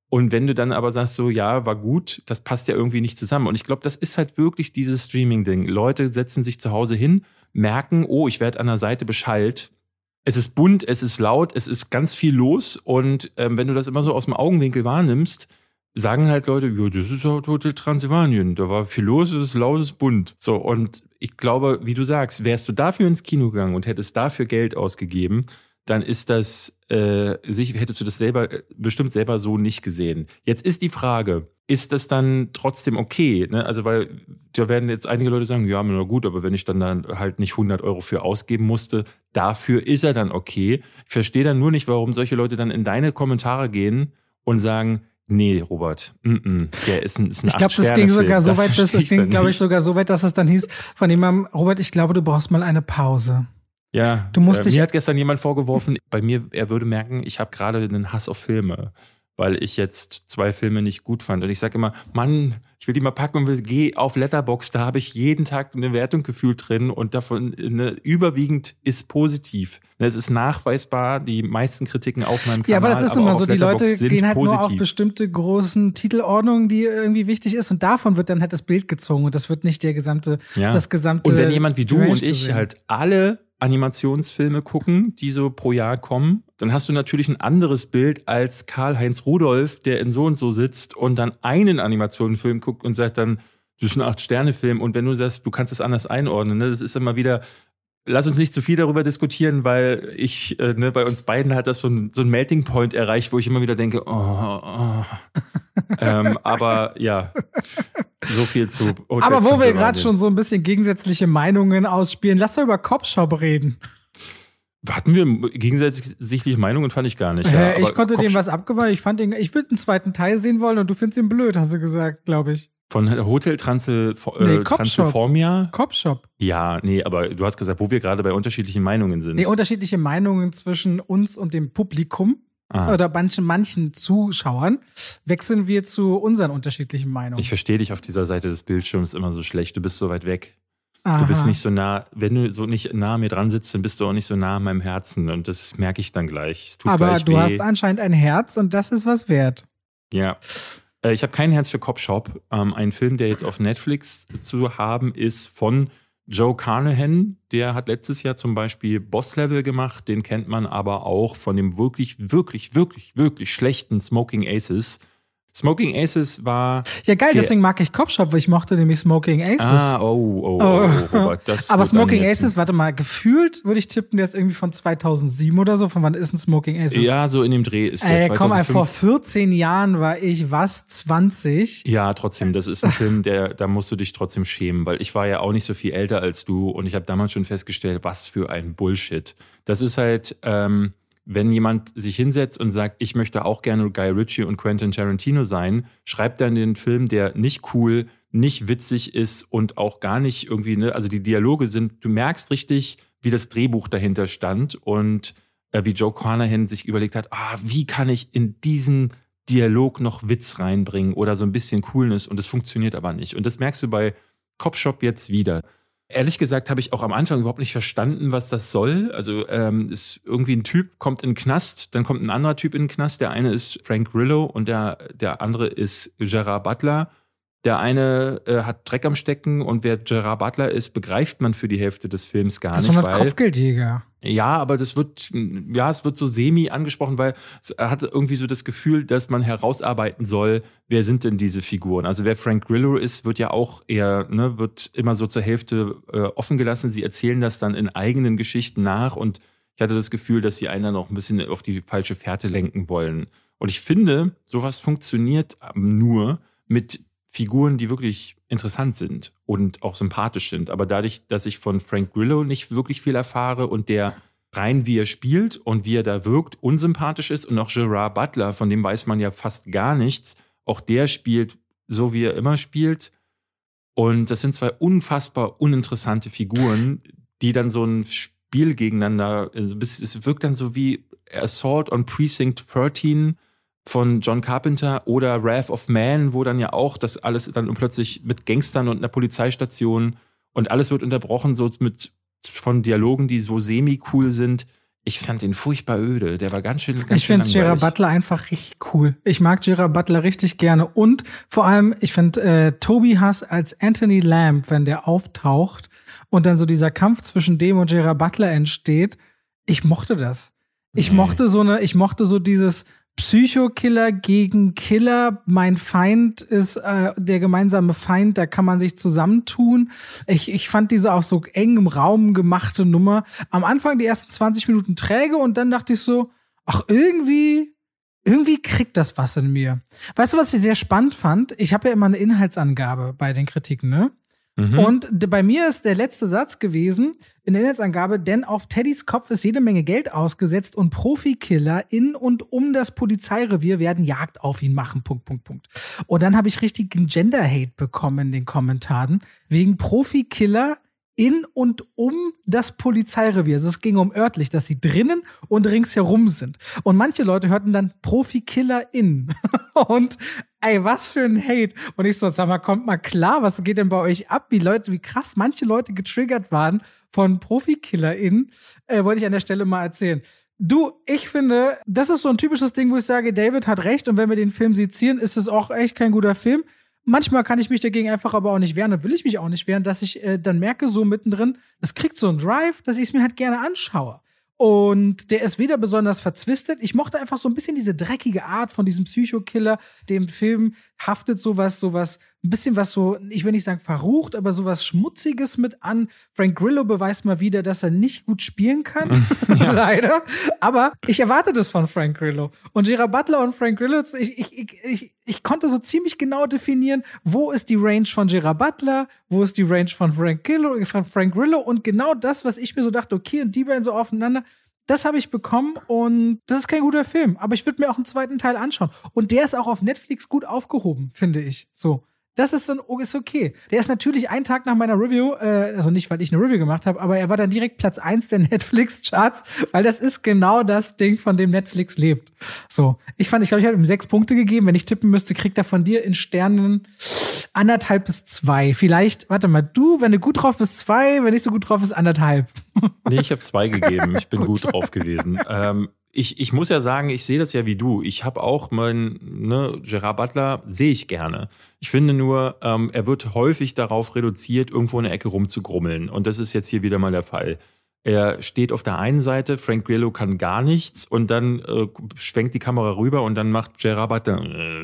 Und wenn du dann aber sagst, so, ja, war gut, das passt ja irgendwie nicht zusammen. Und ich glaube, das ist halt wirklich dieses Streaming-Ding. Leute setzen sich zu Hause hin, merken, oh, ich werde an der Seite beschallt. Es ist bunt, es ist laut, es ist ganz viel los. Und ähm, wenn du das immer so aus dem Augenwinkel wahrnimmst, sagen halt Leute, ja, das ist halt Hotel Transsilvanien. Da war viel los, es ist laut, es ist bunt. So, und ich glaube, wie du sagst, wärst du dafür ins Kino gegangen und hättest dafür Geld ausgegeben, dann ist das, äh, sich, hättest du das selber, bestimmt selber so nicht gesehen. Jetzt ist die Frage, ist das dann trotzdem okay? Ne? Also, weil da werden jetzt einige Leute sagen, ja, na gut, aber wenn ich dann, dann halt nicht hundert Euro für ausgeben musste, dafür ist er dann okay. Ich verstehe dann nur nicht, warum solche Leute dann in deine Kommentare gehen und sagen, nee, Robert, mm -mm, der ist ein, ist ein Ich glaube, das ging sogar so weit, das, das ging, glaube ich, nicht. sogar so weit, dass es dann hieß von jemandem, Robert, ich glaube, du brauchst mal eine Pause. Ja, du musst äh, dich mir hat gestern jemand vorgeworfen, bei mir, er würde merken, ich habe gerade einen Hass auf Filme, weil ich jetzt zwei Filme nicht gut fand. Und ich sage immer, Mann, ich will die mal packen und geh auf Letterboxd, da habe ich jeden Tag eine Wertung gefühlt drin und davon eine, überwiegend ist positiv. Es ist nachweisbar, die meisten Kritiken auf meinem Kanal, ja, aber das ist nun mal so, die Leute gehen halt positiv. Nur auf bestimmte großen Titelordnungen, die irgendwie wichtig ist und davon wird dann halt das Bild gezogen und das wird nicht der gesamte, ja. das gesamte. Und wenn jemand wie du Range und ich gesehen. halt alle Animationsfilme gucken, die so pro Jahr kommen, dann hast du natürlich ein anderes Bild als Karl-Heinz Rudolph, der in so und so sitzt und dann einen Animationsfilm guckt und sagt dann, das ist ein Acht-Sterne-Film. Und wenn du sagst, du kannst es anders einordnen, ne, das ist immer wieder, lass uns nicht zu viel darüber diskutieren, weil ich, äh, ne, bei uns beiden hat das so ein, so ein Melting Point erreicht, wo ich immer wieder denke, oh, oh. ähm, aber ja, so viel zu Hotel Aber wo wir gerade Transsilvanien. schon so ein bisschen gegensätzliche Meinungen ausspielen, lass doch über Cop Shop reden. Hatten wir gegensätzliche Meinungen, fand ich gar nicht. Äh, Ja, ich aber konnte Kopf- dem was abgewinnen. Ich fand ihn, ich würde einen zweiten Teil sehen wollen und du findest ihn blöd, hast du gesagt, glaube ich. Von Hotel Transil äh, Nee, Cop Transylformia? Cop Shop. Ja, nee, aber du hast gesagt, wo wir gerade bei unterschiedlichen Meinungen sind. Nee, unterschiedliche Meinungen zwischen uns und dem Publikum Ah. oder manchen, manchen Zuschauern wechseln wir zu unseren unterschiedlichen Meinungen. Ich verstehe dich auf dieser Seite des Bildschirms immer so schlecht. Du bist so weit weg. Aha. Du bist nicht so nah, wenn du so nicht nah an mir dran sitzt, dann bist du auch nicht so nah an meinem Herzen. Und das merke ich dann gleich. Es tut Aber gleich du weh. hast anscheinend ein Herz und das ist was wert. Ja. Äh, Ich habe kein Herz für Cop Shop. Ähm, ein Film, der jetzt auf Netflix zu haben ist von Joe Carnahan. Der hat letztes Jahr zum Beispiel Boss Level gemacht. Den kennt man aber auch von dem wirklich, wirklich, wirklich, wirklich schlechten Smoking Aces. Smoking Aces war. Ja, geil, der- deswegen mag ich Cop Shop, weil ich mochte nämlich Smoking Aces. Ah, oh, oh, oh, oh Robert. Das Aber wird dann Smoking jetzt- Aces, warte mal, gefühlt würde ich tippen, der ist irgendwie von zweitausendsieben oder so. Von wann ist ein Smoking Aces? Ja, so in dem Dreh ist der Ey, komm mal, vor zweitausendfünf. vierzehn Jahren war ich was, zwanzig? Ja, trotzdem, das ist ein Film, der, da musst du dich trotzdem schämen, weil ich war ja auch nicht so viel älter als du und ich habe damals schon festgestellt, was für ein Bullshit. Das ist halt, ähm, wenn jemand sich hinsetzt und sagt, ich möchte auch gerne Guy Ritchie und Quentin Tarantino sein, schreibt dann den Film, der nicht cool, nicht witzig ist und auch gar nicht irgendwie, ne, also die Dialoge sind, du merkst richtig, wie das Drehbuch dahinter stand und äh, wie Joe Carnahan sich überlegt hat, ah, wie kann ich in diesen Dialog noch Witz reinbringen oder so ein bisschen Coolness und das funktioniert aber nicht. Und das merkst du bei Cop Shop jetzt wieder. Ehrlich gesagt habe ich auch am Anfang überhaupt nicht verstanden, was das soll. Also ähm, ist irgendwie ein Typ, kommt in den Knast, dann kommt ein anderer Typ in den Knast. Der eine ist Frank Grillo und der, der andere ist Gerard Butler. Der eine äh, hat Dreck am Stecken und wer Gerard Butler ist, begreift man für die Hälfte des Films gar Das ist nicht. so ein weil Kopfgeldjäger. Ja, aber das wird, ja, es wird so semi angesprochen, weil es hat irgendwie so das Gefühl, dass man herausarbeiten soll, wer sind denn diese Figuren? Also wer Frank Grillo ist, wird ja auch eher, ne, wird immer so zur Hälfte äh, offen gelassen. Sie erzählen das dann in eigenen Geschichten nach und ich hatte das Gefühl, dass sie einen dann auch ein bisschen auf die falsche Fährte lenken wollen. Und ich finde, sowas funktioniert nur mit Figuren, die wirklich interessant sind und auch sympathisch sind. Aber dadurch, dass ich von Frank Grillo nicht wirklich viel erfahre und der rein wie er spielt und wie er da wirkt, unsympathisch ist und auch Gerard Butler, von dem weiß man ja fast gar nichts, auch der spielt so, wie er immer spielt. Und das sind zwei unfassbar uninteressante Figuren, die dann so ein Spiel gegeneinander, also es wirkt dann so wie Assault on Precinct dreizehn von John Carpenter oder Wrath of Man, wo dann ja auch das alles dann plötzlich mit Gangstern und einer Polizeistation und alles wird unterbrochen so mit von Dialogen, die so semi-cool sind. Ich fand den furchtbar öde. Der war ganz schön ganz Ich finde Gerard Butler einfach richtig cool. Ich mag Gerard Butler richtig gerne. Und vor allem, ich finde äh, Toby Huss als Anthony Lamb, wenn der auftaucht und dann so dieser Kampf zwischen dem und Gerard Butler entsteht, ich mochte das. Ich nee. mochte so eine, ich mochte so dieses Psychokiller gegen Killer, mein Feind ist äh, der gemeinsame Feind, da kann man sich zusammentun. Ich, ich fand diese auch so eng im Raum gemachte Nummer am Anfang die ersten zwanzig Minuten träge und dann dachte ich so, ach irgendwie, irgendwie kriegt das was in mir. Weißt du, was ich sehr spannend fand? Ich habe ja immer eine Inhaltsangabe bei den Kritiken, ne? Mhm. Und bei mir ist der letzte Satz gewesen in der Inhaltsangabe, denn auf Teddys Kopf ist jede Menge Geld ausgesetzt und Profikiller in und um das Polizeirevier werden Jagd auf ihn machen, Punkt, Punkt, Punkt. Und dann habe ich richtigen Gender-Hate bekommen in den Kommentaren wegen Profikiller in und um das Polizeirevier. Also es ging um örtlich, dass sie drinnen und ringsherum sind. Und manche Leute hörten dann Profikiller in. Und ey, was für ein Hate. Und ich so, sag mal, kommt mal klar, was geht denn bei euch ab? Wie Leute, wie krass manche Leute getriggert waren von ProfikillerInnen, äh, wollte ich an der Stelle mal erzählen. Du, ich finde, das ist so ein typisches Ding, wo ich sage, David hat recht und wenn wir den Film sezieren, ist es auch echt kein guter Film. Manchmal kann ich mich dagegen einfach aber auch nicht wehren und will ich mich auch nicht wehren, dass ich äh, dann merke, so mittendrin, das kriegt so einen Drive, dass ich es mir halt gerne anschaue. Und der ist weder besonders verzwistet. Ich mochte einfach so ein bisschen diese dreckige Art von diesem Psychokiller. Dem Film haftet sowas, sowas, ein bisschen was so, ich will nicht sagen verrucht, aber sowas Schmutziges mit an. Frank Grillo beweist mal wieder, dass er nicht gut spielen kann. Ja. Leider. Aber ich erwarte das von Frank Grillo. Und Gerard Butler und Frank Grillo, ich, ich, ich, ich, ich konnte so ziemlich genau definieren, wo ist die Range von Gerard Butler, wo ist die Range von Frank Grillo, von Frank Grillo. Und genau das, was ich mir so dachte, okay, und die beiden so aufeinander, das habe ich bekommen und das ist kein guter Film. Aber ich würde mir auch einen zweiten Teil anschauen. Und der ist auch auf Netflix gut aufgehoben, finde ich. So. Das ist, so, ist okay. Der ist natürlich einen Tag nach meiner Review, äh, also nicht, weil ich eine Review gemacht habe, aber er war dann direkt Platz eins der Netflix-Charts, weil das ist genau das Ding, von dem Netflix lebt. So, ich fand, ich glaube, ich habe ihm sechs Punkte gegeben. Wenn ich tippen müsste, kriegt er von dir in Sternen anderthalb bis zwei. Vielleicht, warte mal, du, wenn du gut drauf bist, zwei, wenn nicht so gut drauf ist, anderthalb. Nee, ich habe zwei gegeben. Ich bin gut. gut drauf gewesen. Ähm, Ich, ich muss ja sagen, ich sehe das ja wie du. Ich habe auch meinen, ne, Gerard Butler sehe ich gerne. Ich finde nur, ähm, er wird häufig darauf reduziert, irgendwo in der Ecke rumzugrummeln. Und das ist jetzt hier wieder mal der Fall. Er steht auf der einen Seite, Frank Grillo kann gar nichts und dann äh, schwenkt die Kamera rüber und dann macht Gerard Butler.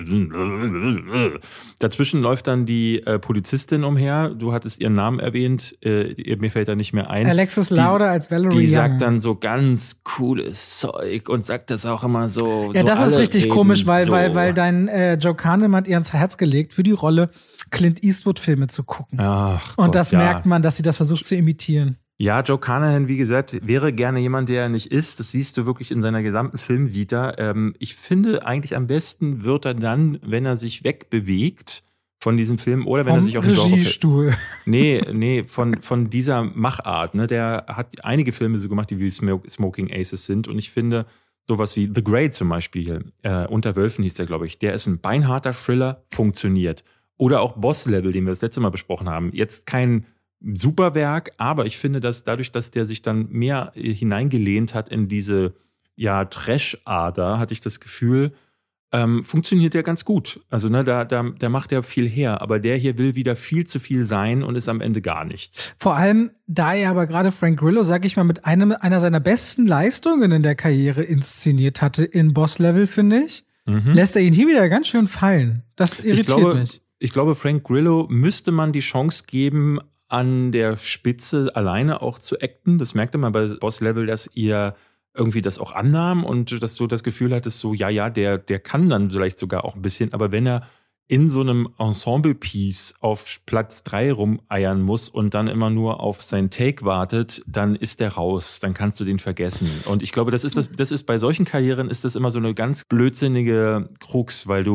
Dazwischen läuft dann die äh, Polizistin umher. Du hattest ihren Namen erwähnt, äh, mir fällt da nicht mehr ein. Alexis Lauder als Valerie Die Young. sagt dann so ganz cooles Zeug und sagt das auch immer so. Ja, so das ist richtig komisch, weil, so. weil, weil dein äh, Joe Kahneman hat ihr ans Herz gelegt, für die Rolle Clint Eastwood-Filme zu gucken. Ach und Gott, das ja. merkt man, dass sie das versucht zu imitieren. Ja, Joe Carnahan, wie gesagt, wäre gerne jemand, der er nicht ist. Das siehst du wirklich in seiner gesamten Filmvita. Ähm, ich finde eigentlich am besten wird er dann, wenn er sich wegbewegt von diesem Film oder wenn Vom er sich auf den Regiestuhl. Nee, nee, von, von dieser Machart. Ne? Der hat einige Filme so gemacht, die wie Smoking Aces sind. Und ich finde, sowas wie The Grey zum Beispiel, äh, Unter Wölfen hieß der, glaube ich, der ist ein beinharter Thriller, funktioniert. Oder auch Boss Level, den wir das letzte Mal besprochen haben. Jetzt kein Superwerk, aber ich finde, dass dadurch, dass der sich dann mehr hineingelehnt hat in diese ja Trash-Ader, hatte ich das Gefühl, ähm, funktioniert der ganz gut. Also ne, da, da, der macht ja viel her, aber der hier will wieder viel zu viel sein und ist am Ende gar nichts. Vor allem, da er aber gerade Frank Grillo, sag ich mal, mit einem, einer seiner besten Leistungen in der Karriere inszeniert hatte in Boss Level, finde ich, mhm. lässt er ihn hier wieder ganz schön fallen. Das irritiert ich glaube, mich. Ich glaube, Frank Grillo müsste man die Chance geben, an der Spitze alleine auch zu acten. Das merkte man bei Boss Level, dass ihr irgendwie das auch annahm und dass du das Gefühl hattest, so, ja, ja, der, der kann dann vielleicht sogar auch ein bisschen, aber wenn er in so einem Ensemble-Piece auf Platz drei rumeiern muss und dann immer nur auf sein Take wartet, dann ist der raus, dann kannst du den vergessen. Und ich glaube, das ist das, das ist bei solchen Karrieren ist das immer so eine ganz blödsinnige Krux, weil du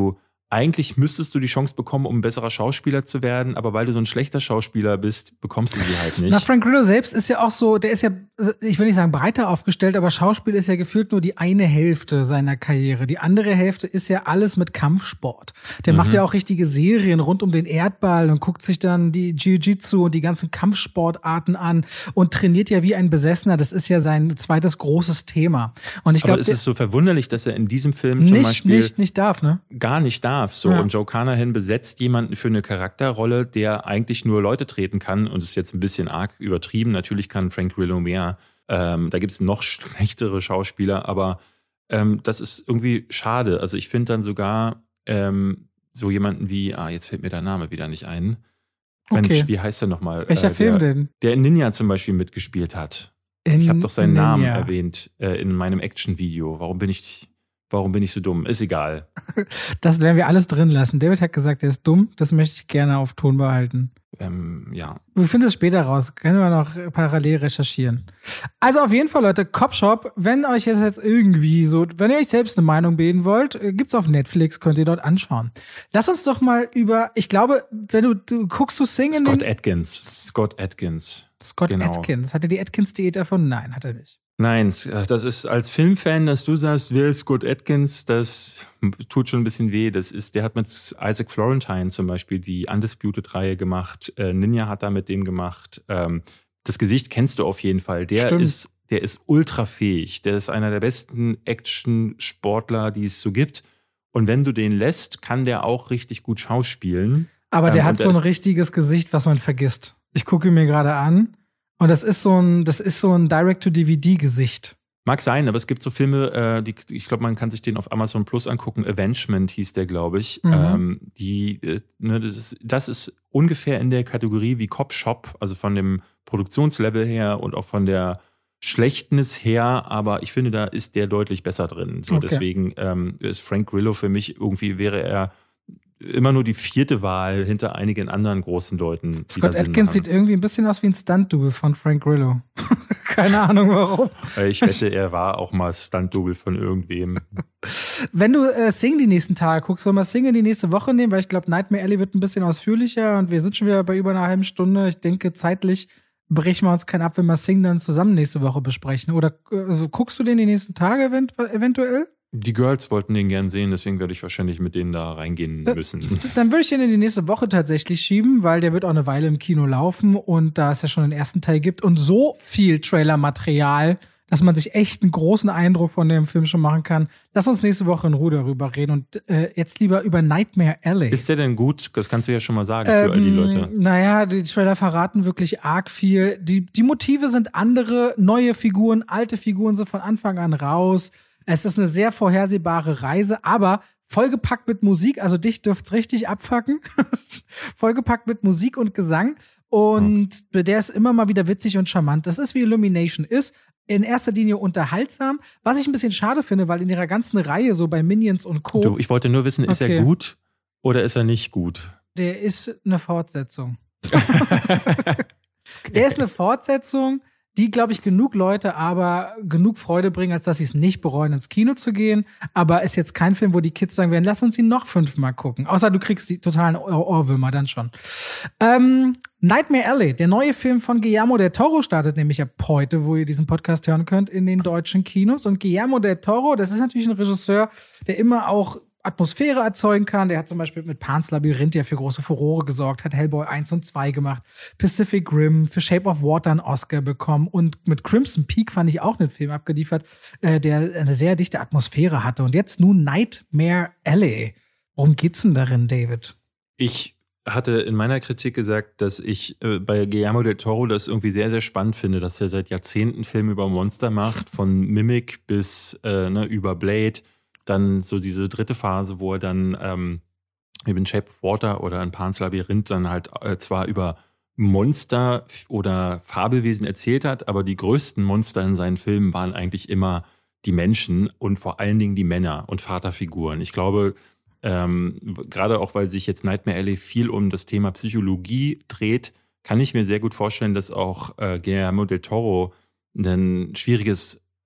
eigentlich müsstest du die Chance bekommen, um ein besserer Schauspieler zu werden, aber weil du so ein schlechter Schauspieler bist, bekommst du sie halt nicht. Na, Frank Grillo selbst ist ja auch so, der ist ja, ich will nicht sagen breiter aufgestellt, aber Schauspiel ist ja gefühlt nur die eine Hälfte seiner Karriere. Die andere Hälfte ist ja alles mit Kampfsport. Der mhm. macht ja auch richtige Serien rund um den Erdball und guckt sich dann die Jiu-Jitsu und die ganzen Kampfsportarten an und trainiert ja wie ein Besessener. Das ist ja sein zweites großes Thema. Und ich glaube, es ist so verwunderlich, dass er in diesem Film nicht, zum Beispiel nicht, nicht darf, ne? gar nicht darf. So. Ja. Und Joe Carnahan besetzt jemanden für eine Charakterrolle, der eigentlich nur Leute treten kann und ist jetzt ein bisschen arg übertrieben. Natürlich kann Frank Grillo mehr. Ähm, da gibt es noch schlechtere Schauspieler, aber ähm, das ist irgendwie schade. Also ich finde dann sogar ähm, so jemanden wie, ah, jetzt fällt mir der Name wieder nicht ein. Mensch, okay. Wie heißt der nochmal? Welcher äh, Film der, denn? Der in Ninja zum Beispiel mitgespielt hat. In ich habe doch seinen Ninja. Namen erwähnt äh, in meinem Action-Video. Warum bin ich... Warum bin ich so dumm? Ist egal. Das werden wir alles drin lassen. David hat gesagt, er ist dumm. Das möchte ich gerne auf Ton behalten. Ähm, ja. Wir finden es später raus. Können wir noch parallel recherchieren. Also auf jeden Fall, Leute, Cop Shop, wenn euch jetzt irgendwie so, wenn ihr euch selbst eine Meinung bilden wollt, gibt's auf Netflix, könnt ihr dort anschauen. Lass uns doch mal über, ich glaube, wenn du, du guckst du Sing in Scott den... Adkins. Scott Adkins. Scott genau. Adkins. Hat er die Atkins-Diät erfunden? Nein, hat er nicht. Nein, das ist als Filmfan, dass du sagst, wer ist Scott Adkins, das tut schon ein bisschen weh. Das ist, der hat mit Isaac Florentine zum Beispiel die Undisputed-Reihe gemacht. Äh, Ninja hat da mit dem gemacht. Ähm, das Gesicht kennst du auf jeden Fall. Der Stimmt. ist, der ist ultra fähig. Der ist einer der besten Action-Sportler, die es so gibt. Und wenn du den lässt, kann der auch richtig gut schauspielen. Aber der ähm, hat so ein richtiges Gesicht, was man vergisst. Ich gucke ihn mir gerade an. Und das ist so ein, das ist so ein Direct-to-D V D-Gesicht. Mag sein, aber es gibt so Filme, äh, die, ich glaube, man kann sich den auf Amazon Plus angucken. Avengement hieß der, glaube ich. Mhm. Ähm, die, äh, ne, das ist, das ist ungefähr in der Kategorie wie Cop Shop, also von dem Produktionslevel her und auch von der Schlechtnis her. Aber ich finde, da ist der deutlich besser drin. So, Okay. Deswegen ähm, ist Frank Grillo für mich irgendwie, wäre er immer nur die vierte Wahl hinter einigen anderen großen Leuten. Scott Adkins sieht irgendwie ein bisschen aus wie ein Stunt-Double von Frank Grillo. Keine Ahnung warum. Ich wette, er war auch mal Stunt-Double von irgendwem. Wenn du äh, Sing die nächsten Tage guckst, wollen wir Sing in die nächste Woche nehmen, weil ich glaube, Nightmare Alley wird ein bisschen ausführlicher und wir sind schon wieder bei über einer halben Stunde. Ich denke, zeitlich brechen wir uns keinen ab, wenn wir Sing dann zusammen nächste Woche besprechen. Oder äh, guckst du den die nächsten Tage event eventuell? Die Girls wollten den gern sehen, deswegen werde ich wahrscheinlich mit denen da reingehen müssen. Dann würde ich den in die nächste Woche tatsächlich schieben, weil der wird auch eine Weile im Kino laufen und da es ja schon den ersten Teil gibt und so viel Trailermaterial, dass man sich echt einen großen Eindruck von dem Film schon machen kann. Lass uns nächste Woche in Ruhe darüber reden und äh, jetzt lieber über Nightmare Alley. Ist der denn gut? Das kannst du ja schon mal sagen für ähm, all die Leute. Naja, die Trailer verraten wirklich arg viel. Die, die Motive sind andere, neue Figuren, alte Figuren sind von Anfang an raus. Es ist eine sehr vorhersehbare Reise, aber vollgepackt mit Musik, also dich dürft's richtig abfacken. Vollgepackt mit Musik und Gesang. Und okay. Der ist immer mal wieder witzig und charmant. Das ist wie Illumination ist. In erster Linie unterhaltsam. Was ich ein bisschen schade finde, weil in ihrer ganzen Reihe, so bei Minions und Co. Du, ich wollte nur wissen, ist okay. er gut oder ist er nicht gut? Der ist eine Fortsetzung. Der ist eine Fortsetzung, die, glaube ich, genug Leute aber genug Freude bringen, als dass sie es nicht bereuen, ins Kino zu gehen. Aber ist jetzt kein Film, wo die Kids sagen werden, lass uns ihn noch fünfmal gucken. Außer du kriegst die totalen Ohr Ohrwürmer dann schon. Ähm, Nightmare Alley, der neue Film von Guillermo del Toro, startet nämlich ab heute, wo ihr diesen Podcast hören könnt, in den deutschen Kinos. Und Guillermo del Toro, das ist natürlich ein Regisseur, der immer auch Atmosphäre erzeugen kann. Der hat zum Beispiel mit Pan's Labyrinth ja für große Furore gesorgt, hat Hellboy eins und zwei gemacht, Pacific Rim, für Shape of Water einen Oscar bekommen und mit Crimson Peak fand ich auch einen Film abgeliefert, äh, der eine sehr dichte Atmosphäre hatte. Und jetzt nun Nightmare Alley. Worum geht's denn darin, David? Ich hatte in meiner Kritik gesagt, dass ich äh, bei Guillermo del Toro das irgendwie sehr, sehr spannend finde, dass er seit Jahrzehnten Filme über Monster macht, von Mimic bis äh, ne, über Blade. Dann so diese dritte Phase, wo er dann ähm, eben in Shape of Water oder in Pan's Labyrinth dann halt äh, zwar über Monster oder Fabelwesen erzählt hat, aber die größten Monster in seinen Filmen waren eigentlich immer die Menschen und vor allen Dingen die Männer und Vaterfiguren. Ich glaube, ähm, gerade auch, weil sich jetzt Nightmare Alley viel um das Thema Psychologie dreht, kann ich mir sehr gut vorstellen, dass auch äh, Guillermo del Toro ein schwieriges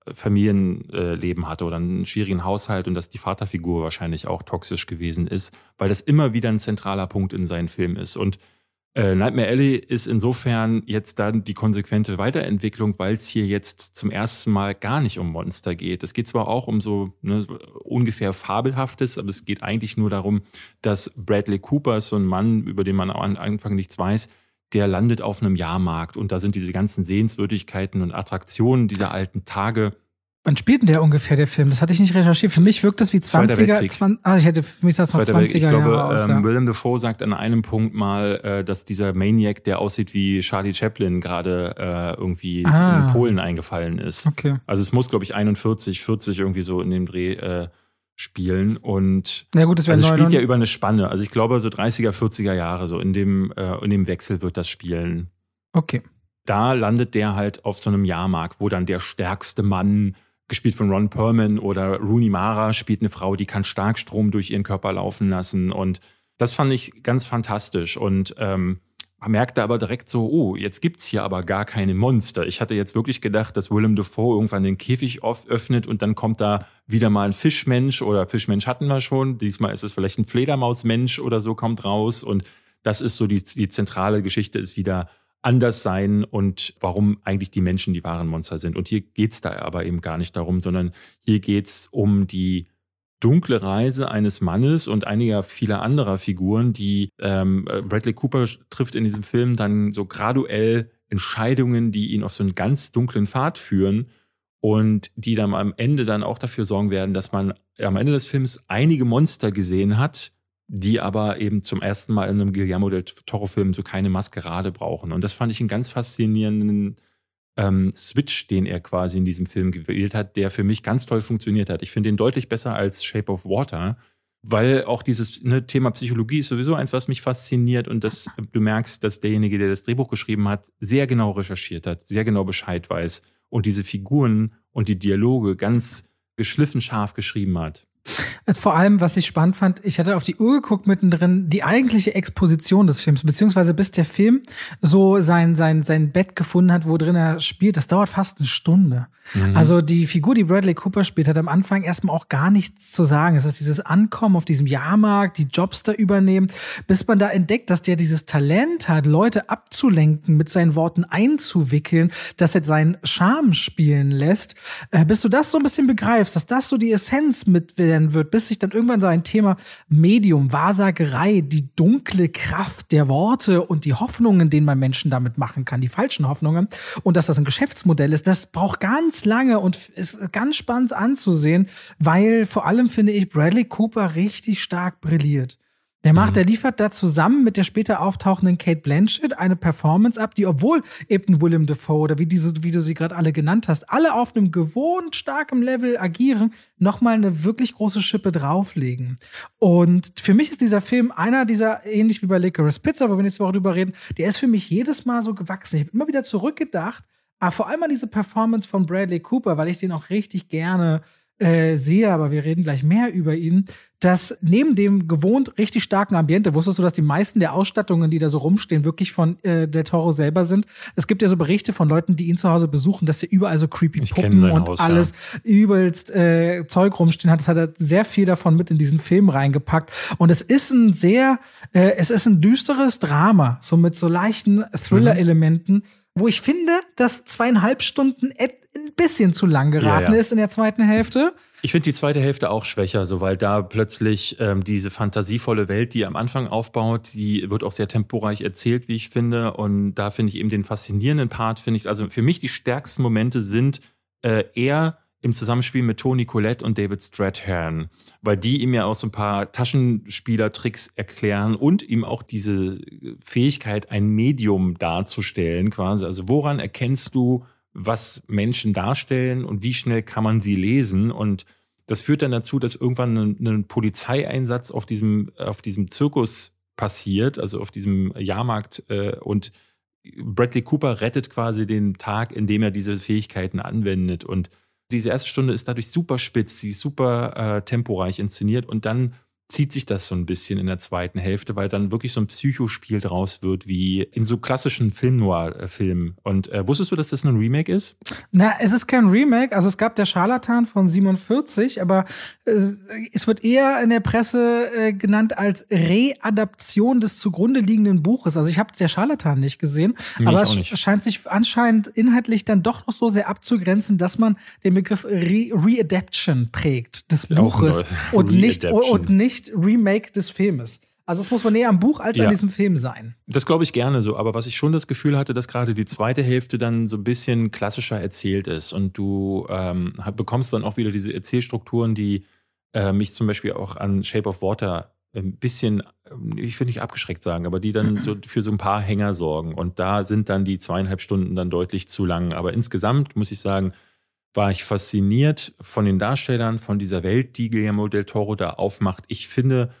Familienleben hatte oder einen schwierigen Haushalt und dass die Vaterfigur wahrscheinlich auch toxisch gewesen ist, weil das immer wieder ein zentraler Punkt in seinen Filmen ist. Und äh, Nightmare Alley ist insofern jetzt dann die konsequente Weiterentwicklung, weil es hier jetzt zum ersten Mal gar nicht um Monster geht. Es geht zwar auch um so, ne, so ungefähr Fabelhaftes, aber es geht eigentlich nur darum, dass Bradley Cooper, so ein Mann, über den man am Anfang nichts weiß, der landet auf einem Jahrmarkt und da sind diese ganzen Sehenswürdigkeiten und Attraktionen dieser alten Tage. Wann spielt denn der ungefähr, der Film? Das hatte ich nicht recherchiert. Für mich wirkt das wie zwanziger. zwanzig, ah, ich hätte, für mich sah es noch zwanziger Jahre aus. Ich glaube, aus, ähm, ja. Willem Dafoe sagt an einem Punkt mal, äh, dass dieser Maniac, der aussieht wie Charlie Chaplin, gerade äh, irgendwie ah. in Polen eingefallen ist. Okay. Also es muss, glaube ich, einundvierzig, vierzig irgendwie so in dem Dreh äh, spielen. Und ja, gut, das also es spielt ja über eine Spanne. Also ich glaube, so dreißiger, vierziger Jahre, so in dem, äh, in dem Wechsel wird das spielen. Okay. Da landet der halt auf so einem Jahrmarkt, wo dann der stärkste Mann, gespielt von Ron Perlman, oder Rooney Mara spielt eine Frau, die kann Starkstrom durch ihren Körper laufen lassen. Und das fand ich ganz fantastisch. Und ähm, man merkte aber direkt so, oh, jetzt gibt's hier aber gar keine Monster. Ich hatte jetzt wirklich gedacht, dass Willem Dafoe irgendwann den Käfig öffnet und dann kommt da wieder mal ein Fischmensch, oder Fischmensch hatten wir schon. Diesmal ist es vielleicht ein Fledermausmensch oder so, kommt raus. Und das ist so die, die zentrale Geschichte, ist wieder anders sein und warum eigentlich die Menschen die wahren Monster sind. Und hier geht's da aber eben gar nicht darum, sondern hier geht's um die dunkle Reise eines Mannes und einiger vieler anderer Figuren, die ähm, Bradley Cooper trifft in diesem Film dann so graduell Entscheidungen, die ihn auf so einen ganz dunklen Pfad führen und die dann am Ende dann auch dafür sorgen werden, dass man am Ende des Films einige Monster gesehen hat, die aber eben zum ersten Mal in einem Guillermo del Toro-Film so keine Maskerade brauchen. Und das fand ich einen ganz faszinierenden ähm, Switch, den er quasi in diesem Film gewählt hat, der für mich ganz toll funktioniert hat. Ich finde ihn deutlich besser als Shape of Water, weil auch dieses ne, Thema Psychologie ist sowieso eins, was mich fasziniert, und das, du merkst, dass derjenige, der das Drehbuch geschrieben hat, sehr genau recherchiert hat, sehr genau Bescheid weiß und diese Figuren und die Dialoge ganz geschliffen scharf geschrieben hat. Vor allem, was ich spannend fand, ich hatte auf die Uhr geguckt mittendrin, die eigentliche Exposition des Films, beziehungsweise bis der Film so sein, sein, sein Bett gefunden hat, wo drin er spielt, das dauert fast eine Stunde. Mhm. Also die Figur, die Bradley Cooper spielt, hat am Anfang erstmal auch gar nichts zu sagen. Es ist dieses Ankommen auf diesem Jahrmarkt, die Jobs da übernehmen, bis man da entdeckt, dass der dieses Talent hat, Leute abzulenken, mit seinen Worten einzuwickeln, dass er seinen Charme spielen lässt, äh, bis du das so ein bisschen begreifst, dass das so die Essenz mit werden wird, bis sich dann irgendwann so ein Thema Medium, Wahrsagerei, die dunkle Kraft der Worte und die Hoffnungen, denen man Menschen damit machen kann, die falschen Hoffnungen, und dass das ein Geschäftsmodell ist, das braucht ganz lange und ist ganz spannend anzusehen, weil vor allem, finde ich, Bradley Cooper richtig stark brilliert. Der macht, mhm. der liefert da zusammen mit der später auftauchenden Cate Blanchett eine Performance ab, die, obwohl eben Willem Dafoe oder wie diese, wie du sie gerade alle genannt hast, alle auf einem gewohnt starkem Level agieren, nochmal eine wirklich große Schippe drauflegen. Und für mich ist dieser Film einer dieser, ähnlich wie bei Licorice Pizza, wo wir nächste Woche drüber reden, der ist für mich jedes Mal so gewachsen. Ich habe immer wieder zurückgedacht, aber vor allem an diese Performance von Bradley Cooper, weil ich den auch richtig gerne Äh, sehe, aber wir reden gleich mehr über ihn, dass neben dem gewohnt richtig starken Ambiente, wusstest du, dass die meisten der Ausstattungen, die da so rumstehen, wirklich von äh, Del Toro selber sind? Es gibt ja so Berichte von Leuten, die ihn zu Hause besuchen, dass er überall so creepy ich Puppen und Haus, alles ja. übelst äh, Zeug rumstehen hat. Das hat er sehr viel davon mit in diesen Film reingepackt. Und es ist ein sehr, äh, es ist ein düsteres Drama, so mit so leichten Thriller-Elementen, mhm. wo ich finde, dass zweieinhalb Stunden ein bisschen zu lang geraten ja, ja. ist in der zweiten Hälfte. Ich finde die zweite Hälfte auch schwächer, so, weil da plötzlich ähm, diese fantasievolle Welt, die am Anfang aufbaut, die wird auch sehr temporeich erzählt, wie ich finde. Und da finde ich eben den faszinierenden Part, finde ich, also für mich die stärksten Momente sind äh, eher im Zusammenspiel mit Toni Collette und David Strathairn, weil die ihm ja auch so ein paar Taschenspielertricks erklären und ihm auch diese Fähigkeit, ein Medium darzustellen quasi. Also woran erkennst du, was Menschen darstellen und wie schnell kann man sie lesen? Und das führt dann dazu, dass irgendwann ein, ein Polizeieinsatz auf diesem, auf diesem Zirkus passiert, also auf diesem Jahrmarkt, äh, und Bradley Cooper rettet quasi den Tag, indem er diese Fähigkeiten anwendet. Und diese erste Stunde ist dadurch super spitz, sie ist super äh, temporeich inszeniert, und dann zieht sich das so ein bisschen in der zweiten Hälfte, weil dann wirklich so ein Psychospiel draus wird, wie in so klassischen Film-Noir-Filmen. Und äh, wusstest du, dass das ein Remake ist? Na, es ist kein Remake. Also es gab der Scharlatan von siebenundvierzig, aber äh, es wird eher in der Presse äh, genannt als Readaption des zugrunde liegenden Buches. Also ich habe der Scharlatan nicht gesehen, Nee, aber ich auch es nicht. scheint sich anscheinend inhaltlich dann doch noch so sehr abzugrenzen, dass man den Begriff Re Readaption prägt des Ja, auch ein Buches Deu- und nicht, Readaption. und nicht Remake des Filmes. Also es muss man näher am Buch als Ja. an diesem Film sein. Das glaube ich gerne so, aber was ich schon das Gefühl hatte, dass gerade die zweite Hälfte dann so ein bisschen klassischer erzählt ist und du ähm, hab- bekommst dann auch wieder diese Erzählstrukturen, die äh, mich zum Beispiel auch an Shape of Water ein bisschen, ähm, ich will nicht abgeschreckt sagen, aber die dann so für so ein paar Hänger sorgen und da sind dann die zweieinhalb Stunden dann deutlich zu lang, aber insgesamt muss ich sagen, war ich fasziniert von den Darstellern, von dieser Welt, die Guillermo del Toro da aufmacht. Ich finde,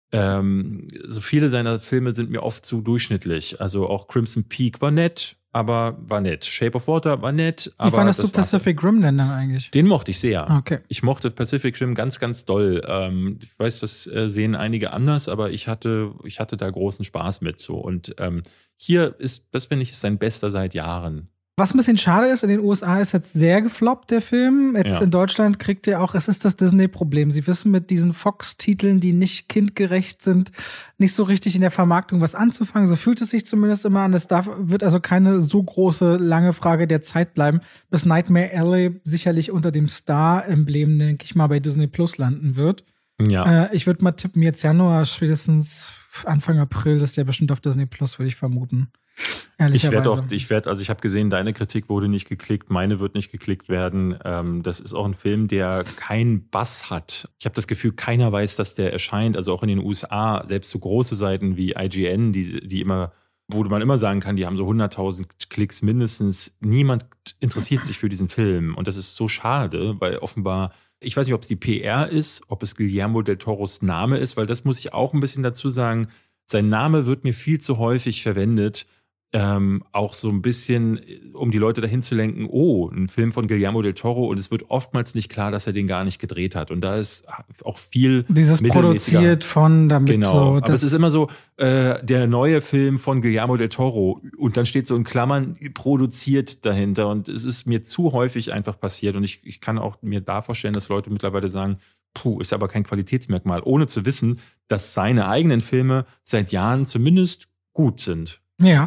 ähm, so viele seiner Filme sind mir oft zu durchschnittlich. Also auch Crimson Peak war nett, aber war nett. Shape of Water war nett, aber Wie fandest du das war's. Pacific Rim denn dann eigentlich? Den mochte ich sehr. Okay. Ich mochte Pacific Rim ganz, ganz doll. Ähm, ich weiß, das äh, sehen einige anders, aber ich hatte, ich hatte da großen Spaß mit so. Und ähm, hier ist, das finde ich, ist sein bester seit Jahren. Was ein bisschen schade ist, in den U S A ist jetzt sehr gefloppt, der Film. Jetzt Ja. in Deutschland kriegt er auch, es ist das Disney-Problem. Sie wissen mit diesen Fox-Titeln, die nicht kindgerecht sind, nicht so richtig in der Vermarktung was anzufangen. So fühlt es sich zumindest immer an. Es darf, wird also keine so große, lange Frage der Zeit bleiben, bis Nightmare Alley sicherlich unter dem Star-Emblem, denke ich mal, bei Disney Plus landen wird. Ja. Äh, ich würde mal tippen, jetzt Januar, spätestens Anfang April ist der bestimmt auf Disney Plus, würde ich vermuten. Ich Ehrlicherweise. werde auch, ich werde, also ich habe gesehen, deine Kritik wurde nicht geklickt, meine wird nicht geklickt werden. Ähm, das ist auch ein Film, der keinen Bass hat. Ich habe das Gefühl, keiner weiß, dass der erscheint. Also auch in den U S A, selbst so große Seiten wie I G N, die, die immer, wo man immer sagen kann, die haben so hunderttausend Klicks mindestens. Niemand interessiert sich für diesen Film. Und das ist so schade, weil offenbar, ich weiß nicht, ob es die P R ist, ob es Guillermo del Toros Name ist, weil das muss ich auch ein bisschen dazu sagen. Sein Name wird mir viel zu häufig verwendet. Ähm, auch so ein bisschen, um die Leute dahin zu lenken, oh, ein Film von Guillermo del Toro und es wird oftmals nicht klar, dass er den gar nicht gedreht hat. Und da ist auch viel Dieses mittelmäßiger- produziert von, damit Genau, so. aber das- es ist immer so, äh, der neue Film von Guillermo del Toro und dann steht so in Klammern produziert dahinter und es ist mir zu häufig einfach passiert und ich, ich kann auch mir da vorstellen, dass Leute mittlerweile sagen, puh, ist aber kein Qualitätsmerkmal, ohne zu wissen, dass seine eigenen Filme seit Jahren zumindest gut sind. Ja.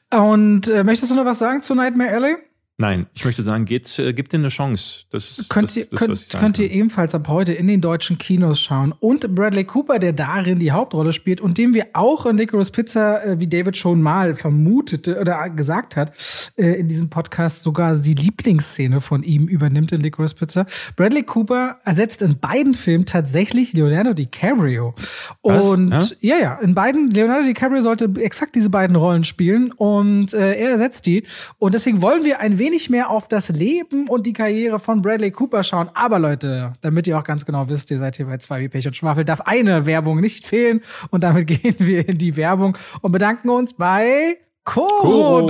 Und äh, möchtest du noch was sagen zu Nightmare Alley? Nein, ich möchte sagen, geht, äh, gebt dir eine Chance. Das ist Könnt das, ihr, das, könnt, was ich sagen könnt ihr kann. ebenfalls ab heute in den deutschen Kinos schauen. Und Bradley Cooper, der darin die Hauptrolle spielt und dem wir auch in Licorice Pizza, äh, wie David schon mal vermutete oder gesagt hat, äh, in diesem Podcast sogar die Lieblingsszene von ihm übernimmt in Licorice Pizza. Bradley Cooper ersetzt in beiden Filmen tatsächlich Leonardo DiCaprio. Was? Und Hä? ja, ja, in beiden, Leonardo DiCaprio sollte exakt diese beiden Rollen spielen und äh, er ersetzt die. Und deswegen wollen wir ein wenig mehr auf das Leben und die Karriere von Bradley Cooper schauen. Aber Leute, damit ihr auch ganz genau wisst, ihr seid hier bei zwei wie Pech und Schwafel, darf eine Werbung nicht fehlen. Und damit gehen wir in die Werbung und bedanken uns bei Coro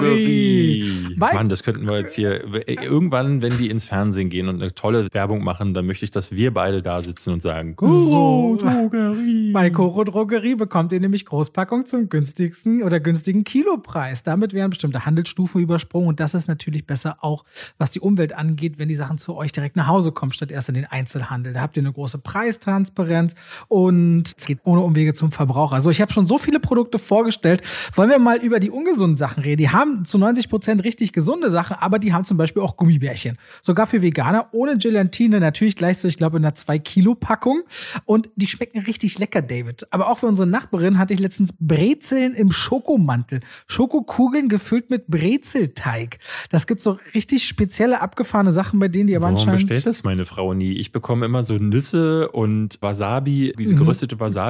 Drogerie. Bei Mann, das könnten wir jetzt hier. Irgendwann, wenn die ins Fernsehen gehen und eine tolle Werbung machen, dann möchte ich, dass wir beide da sitzen und sagen: So. Drogerie. Bei Coro Drogerie bekommt ihr nämlich Großpackung zum günstigsten oder günstigen Kilopreis. Damit werden bestimmte Handelsstufen übersprungen und das ist natürlich besser auch, was die Umwelt angeht, wenn die Sachen zu euch direkt nach Hause kommen, statt erst in den Einzelhandel. Da habt ihr eine große Preistransparenz und es geht ohne Umwege zum Verbraucher. Also ich habe schon so viele Produkte vorgestellt. Wollen wir mal über die ungesunden Sachen reden? Die haben zu neunzig Prozent richtig gesunde Sachen, aber die haben zum Beispiel auch Gummibärchen. Sogar für Veganer, ohne Gelatine, natürlich gleich so, ich glaube, in einer zwei Kilo Packung. Und die schmecken richtig lecker, David. Aber auch für unsere Nachbarin hatte ich letztens Brezeln im Schokomantel. Schokokugeln gefüllt mit Brezelteig. Das gibt so richtig spezielle, abgefahrene Sachen bei denen, die aber Warum anscheinend... bestellt das meine Frau nie? Ich bekomme immer so Nüsse und Wasabi, diese Mhm. geröstete Wasabi.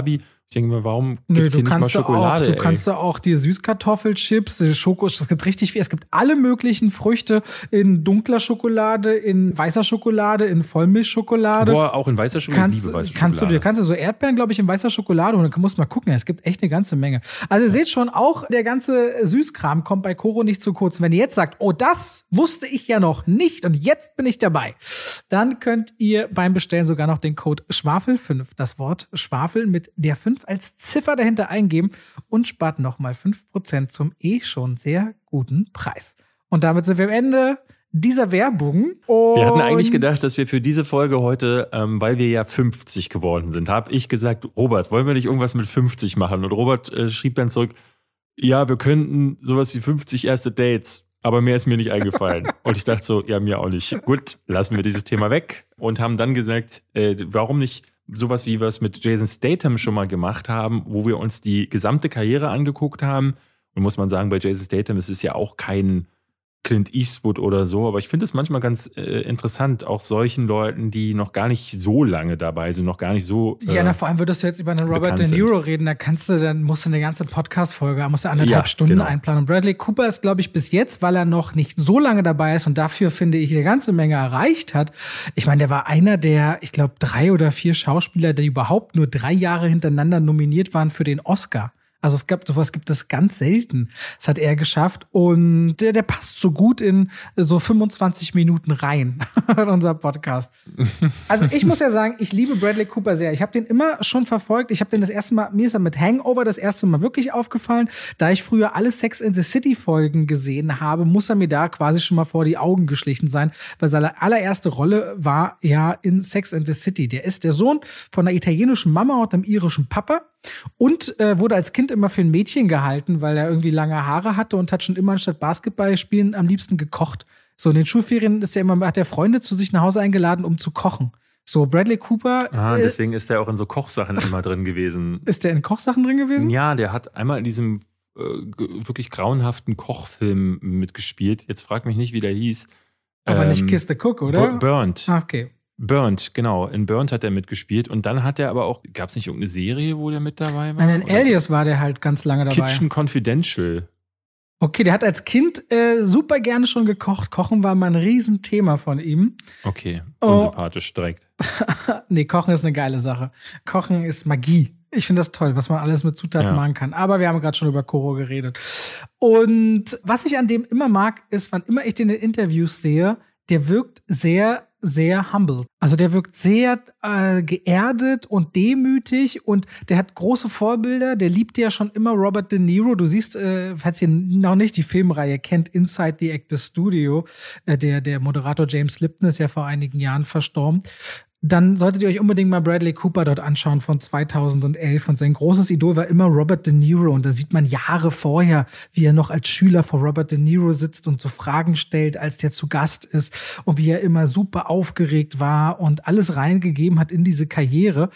Ich denke mir, warum Nö, gibt es hier nicht mal Schokolade? Auch, du ey? kannst da auch die Süßkartoffelchips, die Schoko, es gibt richtig viel, es gibt alle möglichen Früchte in dunkler Schokolade, in weißer Schokolade, in Vollmilchschokolade. Boah, auch in weißer Schokolade, kannst, ich liebe weiße kannst Schokolade. Du, kannst du so Erdbeeren, glaube ich, in weißer Schokolade und dann musst du mal gucken, es gibt echt eine ganze Menge. Also ihr seht schon, auch der ganze Süßkram kommt bei Koro nicht zu kurz. Und wenn ihr jetzt sagt, oh, das wusste ich ja noch nicht und jetzt bin ich dabei, dann könnt ihr beim Bestellen sogar noch den Code Schwafel fünf, das Wort Schwafel mit der fünf als Ziffer dahinter eingeben und spart nochmal fünf Prozent zum eh schon sehr guten Preis. Und damit sind wir am Ende dieser Werbung. Und wir hatten eigentlich gedacht, dass wir für diese Folge heute, ähm, weil wir ja fünfzig geworden sind, habe ich gesagt, Robert, wollen wir nicht irgendwas mit fünfzig machen? Und Robert äh, schrieb dann zurück, ja, wir könnten sowas wie fünfzig erste Dates, aber mehr ist mir nicht eingefallen. Und ich dachte so, ja, mir auch nicht. Gut, lassen wir dieses Thema weg und haben dann gesagt, äh, warum nicht sowas, wie wir es mit Jason Statham schon mal gemacht haben, wo wir uns die gesamte Karriere angeguckt haben. Und muss man sagen, bei Jason Statham ist es ja auch kein Clint Eastwood oder so, aber ich finde es manchmal ganz äh, interessant, auch solchen Leuten, die noch gar nicht so lange dabei sind, noch gar nicht so äh, Ja, na, vor allem würdest du jetzt über einen Robert De Niro sind. reden, da kannst du, dann musst du eine ganze Podcast-Folge, da musst du anderthalb ja, Stunden genau. einplanen. Und Bradley Cooper ist, glaube ich, bis jetzt, weil er noch nicht so lange dabei ist und dafür, finde ich, eine ganze Menge erreicht hat. Ich meine, der war einer der, ich glaube, drei oder vier Schauspieler, die überhaupt nur drei Jahre hintereinander nominiert waren für den Oscar. Also es gab sowas gibt es ganz selten. Das hat er geschafft und der, der passt so gut in so fünfundzwanzig Minuten rein in unser Podcast. Also ich muss ja sagen, ich liebe Bradley Cooper sehr. Ich habe den immer schon verfolgt. Ich habe den das erste Mal, mir ist er mit Hangover das erste Mal wirklich aufgefallen. Da ich früher alle Sex and the City Folgen gesehen habe, muss er mir da quasi schon mal vor die Augen geschlichen sein, weil seine allererste Rolle war ja in Sex and the City. Der ist der Sohn von einer italienischen Mama und einem irischen Papa. Und äh, wurde als Kind immer für ein Mädchen gehalten, weil er irgendwie lange Haare hatte und hat schon immer anstatt Basketball spielen am liebsten gekocht. So in den Schulferien ist er immer, hat er Freunde zu sich nach Hause eingeladen, um zu kochen. So Bradley Cooper. Ah, deswegen äh, ist er auch in so Kochsachen immer drin gewesen. Ist der in Kochsachen drin gewesen? Ja, der hat einmal in diesem äh, wirklich grauenhaften Kochfilm mitgespielt. Jetzt frag mich nicht, wie der hieß. Aber ähm, nicht Kiss the Cook, oder? Burnt. Ah, okay. Burnt, genau. In Burnt hat er mitgespielt. Und dann hat er aber auch, gab es nicht irgendeine Serie, wo der mit dabei war? Nein, in Alias war der halt ganz lange dabei. Kitchen Confidential. Okay, der hat als Kind äh, super gerne schon gekocht. Kochen war mal ein Riesenthema von ihm. Okay, unsympathisch oh. direkt. Nee, Kochen ist eine geile Sache. Kochen ist Magie. Ich finde das toll, was man alles mit Zutaten ja. machen kann. Aber wir haben gerade schon über Koro geredet. Und was ich an dem immer mag, ist, wann immer ich den in Interviews sehe, der wirkt sehr sehr humble. Also der wirkt sehr äh, geerdet und demütig und der hat große Vorbilder. Der liebt ja schon immer Robert De Niro. Du siehst, äh, falls ihr noch nicht die Filmreihe kennt, Inside the Actors Studio, äh, der, der Moderator James Lipton ist ja vor einigen Jahren verstorben. Dann solltet ihr euch unbedingt mal Bradley Cooper dort anschauen von zweitausendelf. Und sein großes Idol war immer Robert De Niro. Und da sieht man Jahre vorher, wie er noch als Schüler vor Robert De Niro sitzt und so Fragen stellt, als der zu Gast ist. Und wie er immer super aufgeregt war und alles reingegeben hat in diese Karriere.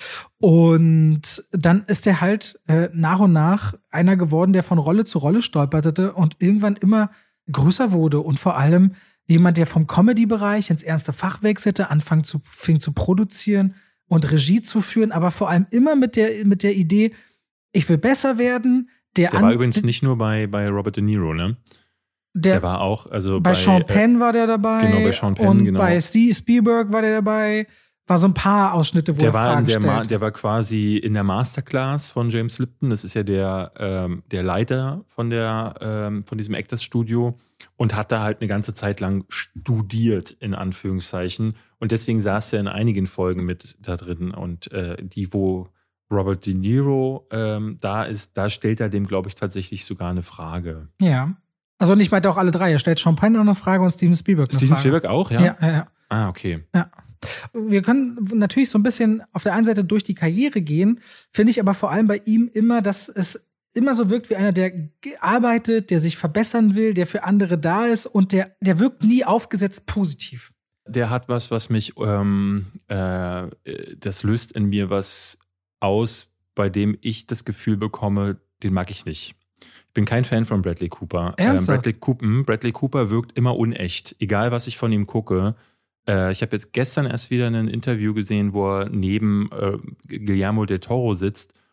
Und dann ist er halt äh, nach und nach einer geworden, der von Rolle zu Rolle stolperte und irgendwann immer größer wurde und vor allem jemand, der vom Comedy-Bereich ins ernste Fach wechselte, anfing zu, fing zu produzieren und Regie zu führen, aber vor allem immer mit der, mit der Idee, ich will besser werden. Der, der war übrigens nicht nur bei, bei Robert De Niro, ne? Der, der war auch, also bei, bei Sean Penn äh, war der dabei. Genau, bei Sean Penn, und genau. bei Steve Spielberg war der dabei. War so ein paar Ausschnitte, wo der er war Fragen der, stellt. Ma- der war quasi in der Masterclass von James Lipton. Das ist ja der, ähm, der Leiter von, der, ähm, von diesem Actors Studio und hat da halt eine ganze Zeit lang studiert, in Anführungszeichen. Und deswegen saß er in einigen Folgen mit da drin. Und äh, die, wo Robert De Niro ähm, da ist, da stellt er dem, glaube ich, tatsächlich sogar eine Frage. Ja. Also nicht meinte auch alle drei. Er stellt Sean Penn noch eine Frage und Steven Spielberg eine Steven Frage. Spielberg auch, ja? Ja, ja, ja. Ah, okay. Ja. Wir können natürlich so ein bisschen auf der einen Seite durch die Karriere gehen, finde ich aber vor allem bei ihm immer, dass es immer so wirkt wie einer, der arbeitet, der sich verbessern will, der für andere da ist und der, der wirkt nie aufgesetzt positiv. Der hat was, was mich, ähm, äh, das löst in mir was aus, bei dem ich das Gefühl bekomme, den mag ich nicht. Ich bin kein Fan von Bradley Cooper. Ähm, Bradley, Cooper Bradley Cooper wirkt immer unecht, egal was ich von ihm gucke. Ich habe jetzt gestern erst wieder ein Interview gesehen, wo er neben äh, Guillermo del Toro sitzt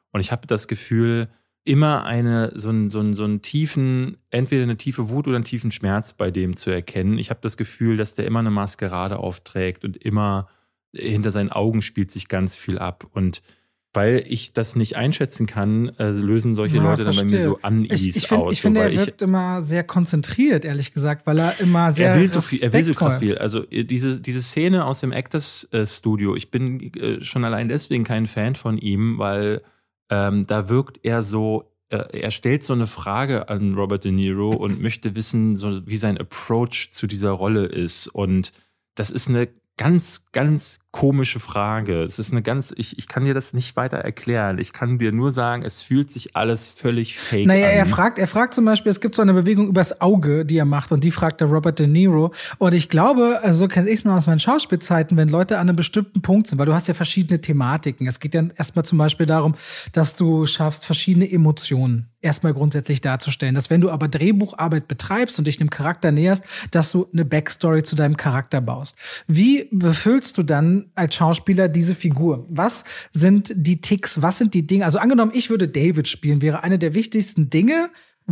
Und ich habe das Gefühl, immer eine, so einen, so einen, so einen tiefen, entweder eine tiefe Wut oder einen tiefen Schmerz bei dem zu erkennen. Ich habe das Gefühl, dass der immer eine Maskerade aufträgt und immer hinter seinen Augen spielt sich ganz viel ab. Und weil ich das nicht einschätzen kann, äh, lösen solche ja, Leute verstehe. dann bei mir so Unease ich, ich find, aus. Ich finde, so, er wirkt ich, immer sehr konzentriert, ehrlich gesagt, weil er immer sehr er will so viel, er will so krass respektvoll- viel. Also diese, diese Szene aus dem Actors äh, Studio, ich bin äh, schon allein deswegen kein Fan von ihm, weil ähm, da wirkt er so, äh, er stellt so eine Frage an Robert De Niro und möchte wissen, so, wie sein Approach zu dieser Rolle ist. Und das ist eine ganz, ganz komische Frage. Es ist eine ganz, ich, ich kann dir das nicht weiter erklären. Ich kann dir nur sagen, es fühlt sich alles völlig fake Naja, an. er fragt, er fragt zum Beispiel, es gibt so eine Bewegung übers Auge, die er macht, und die fragt der Robert De Niro. Und ich glaube, also so kenne ich es noch aus meinen Schauspielzeiten, wenn Leute an einem bestimmten Punkt sind, weil du hast ja verschiedene Thematiken. Es geht ja erstmal zum Beispiel darum, dass du schaffst, verschiedene Emotionen erstmal grundsätzlich darzustellen. Dass wenn du aber Drehbucharbeit betreibst und dich einem Charakter näherst, dass du eine Backstory zu deinem Charakter baust. Wie befüllst du dann als Schauspieler diese Figur? Was sind die Ticks? Was sind die Dinge? Also angenommen, ich würde David spielen, wäre eine der wichtigsten Dinge,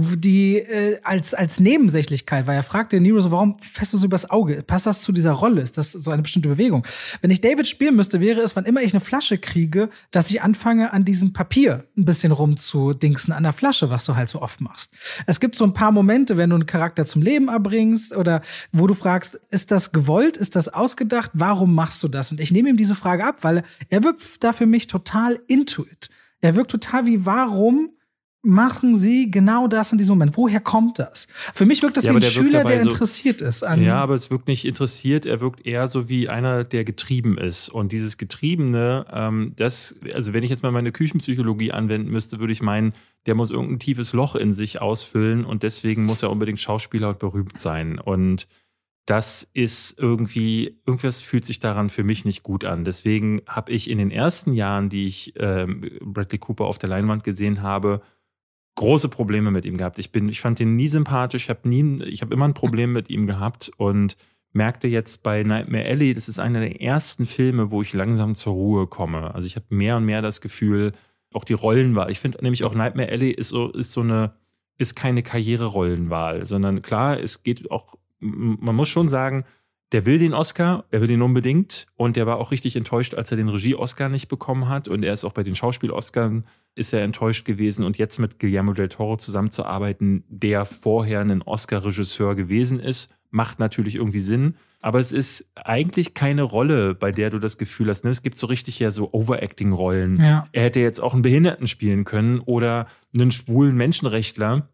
die äh, als als Nebensächlichkeit, weil er fragt den Nero so, warum fährst du so übers Auge? Passt das zu dieser Rolle? Ist das so eine bestimmte Bewegung? Wenn ich David spielen müsste, wäre es, wann immer ich eine Flasche kriege, dass ich anfange, an diesem Papier ein bisschen rumzudingsen, an der Flasche, was du halt so oft machst. Es gibt so ein paar Momente, wenn du einen Charakter zum Leben erbringst oder wo du fragst, ist das gewollt? Ist das ausgedacht? Warum machst du das? Und ich nehme ihm diese Frage ab, weil er wirkt da für mich total into it. Er wirkt total wie, warum machen sie genau das in diesem Moment? Woher kommt das? Für mich wirkt das Ja, wie ein der wirkt Schüler, dabei der so- interessiert ist. An Ja, aber es wirkt nicht interessiert, er wirkt eher so wie einer, der getrieben ist. Und dieses Getriebene, ähm, das, also wenn ich jetzt mal meine Küchenpsychologie anwenden müsste, würde ich meinen, der muss irgendein tiefes Loch in sich ausfüllen und deswegen muss er unbedingt Schauspieler und berühmt sein. Und das ist irgendwie, irgendwas fühlt sich daran für mich nicht gut an. Deswegen habe ich in den ersten Jahren, die ich ähm, Bradley Cooper auf der Leinwand gesehen habe, große Probleme mit ihm gehabt. Ich bin, ich fand ihn nie sympathisch, ich habe nie, ich habe immer ein Problem mit ihm gehabt und merkte jetzt bei Nightmare Alley, das ist einer der ersten Filme, wo ich langsam zur Ruhe komme. Also ich habe mehr und mehr das Gefühl, auch die Rollenwahl. Ich finde nämlich auch Nightmare Alley ist so, ist so eine, ist keine Karriererollenwahl, sondern klar, es geht auch, man muss schon sagen, der will den Oscar, er will den unbedingt und der war auch richtig enttäuscht, als er den Regie-Oscar nicht bekommen hat und er ist auch bei den Schauspiel-Oscars ist er enttäuscht gewesen und jetzt mit Guillermo del Toro zusammenzuarbeiten, der vorher ein Oscar-Regisseur gewesen ist, macht natürlich irgendwie Sinn, aber es ist eigentlich keine Rolle, bei der du das Gefühl hast, ne? Es gibt so richtig ja so Overacting-Rollen. Ja. Er hätte jetzt auch einen Behinderten spielen können oder einen schwulen Menschenrechtler.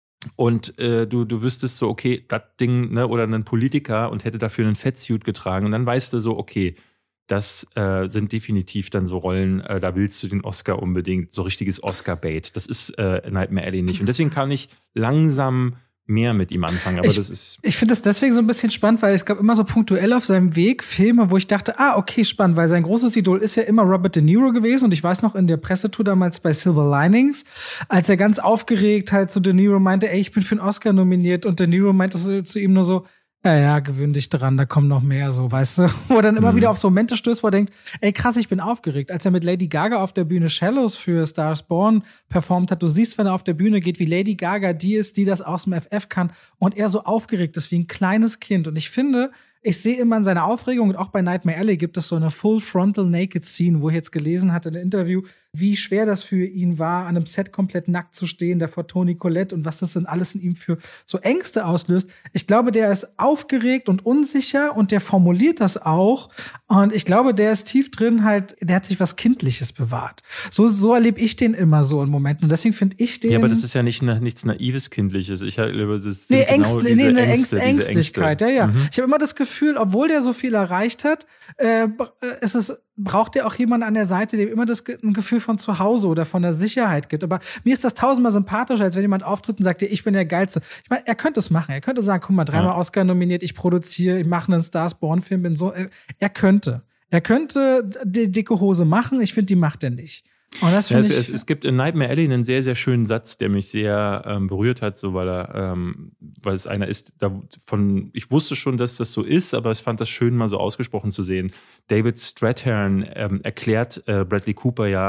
Und äh, du, du wüsstest so, okay, das Ding, ne, oder einen Politiker und hätte dafür einen Fettsuit getragen. Und dann weißt du so, okay, das äh, sind definitiv dann so Rollen, äh, da willst du den Oscar unbedingt, so richtiges Oscar-Bait. Das ist äh, Nightmare Alley nicht. Und deswegen kann ich langsam mehr mit ihm anfangen. Aber ich das ist. ich finde das deswegen so ein bisschen spannend, weil es gab immer so punktuell auf seinem Weg Filme, wo ich dachte, ah, okay, spannend, weil sein großes Idol ist ja immer Robert De Niro gewesen. Und ich weiß noch in der Pressetour damals bei Silver Linings, als er ganz aufgeregt halt zu De Niro meinte, ey, ich bin für einen Oscar nominiert. Und De Niro meinte so, zu ihm nur so, ja, ja, gewöhn dich dran, da kommen noch mehr, so, weißt du? Wo er dann immer Mhm. wieder auf so Momente stößt, wo er denkt, ey, krass, ich bin aufgeregt. Als er mit Lady Gaga auf der Bühne Shallows für Stars Born performt hat, du siehst, wenn er auf der Bühne geht, wie Lady Gaga die ist, die das aus dem F F kann und er so aufgeregt ist wie ein kleines Kind. Und ich finde, ich sehe immer in seiner Aufregung und auch bei Nightmare Alley gibt es so eine Full Frontal Naked Scene, wo ich jetzt gelesen hatte in einem Interview, wie schwer das für ihn war, an einem Set komplett nackt zu stehen, da vor Toni Collette und was das denn alles in ihm für so Ängste auslöst. Ich glaube, der ist aufgeregt und unsicher und der formuliert das auch. Und ich glaube, der ist tief drin halt, der hat sich was Kindliches bewahrt. So, so erlebe ich den immer so in Momenten. Und deswegen finde ich den. Ja, aber das ist ja nicht na, nichts Naives, Kindliches. Ich glaube, das ist Nee, genau Ängste, diese nee, eine Ängste, Ängst, diese Ängstlichkeit, Ängste. ja, ja. Mhm. Ich habe immer das Gefühl, obwohl der so viel erreicht hat, äh, ist es, braucht der auch jemanden an der Seite, dem immer das Ge- ein Gefühl von zu Hause oder von der Sicherheit gibt. Aber mir ist das tausendmal sympathischer, als wenn jemand auftritt und sagt, ja, ich bin der Geilste. Ich meine, er könnte es machen. Er könnte sagen, guck mal, dreimal Ja. Oscar nominiert, ich produziere, ich mache einen Stars-Born-Film, bin so. Er, er könnte. Er könnte die dicke Hose machen. Ich finde, die macht er nicht. Und das Ja, finde es, ich. es, es gibt in Nightmare Alley einen sehr, sehr schönen Satz, der mich sehr ähm, berührt hat, so weil er, ähm, weil es einer ist, da von, ich wusste schon, dass das so ist, aber ich fand das schön, mal so ausgesprochen zu sehen. David Strathairn ähm, erklärt äh, Bradley Cooper ja,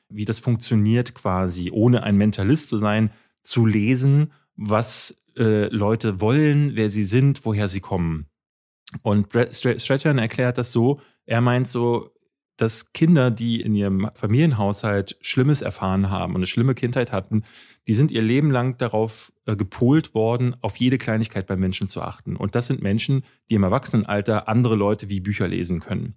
wie das funktioniert quasi, ohne ein Mentalist zu sein, zu lesen, was äh, Leute wollen, wer sie sind, woher sie kommen. Und Strachan erklärt das so, er meint so, dass Kinder, die in ihrem Familienhaushalt Schlimmes erfahren haben und eine schlimme Kindheit hatten, die sind ihr Leben lang darauf äh, gepolt worden, auf jede Kleinigkeit bei Menschen zu achten. Und das sind Menschen, die im Erwachsenenalter andere Leute wie Bücher lesen können.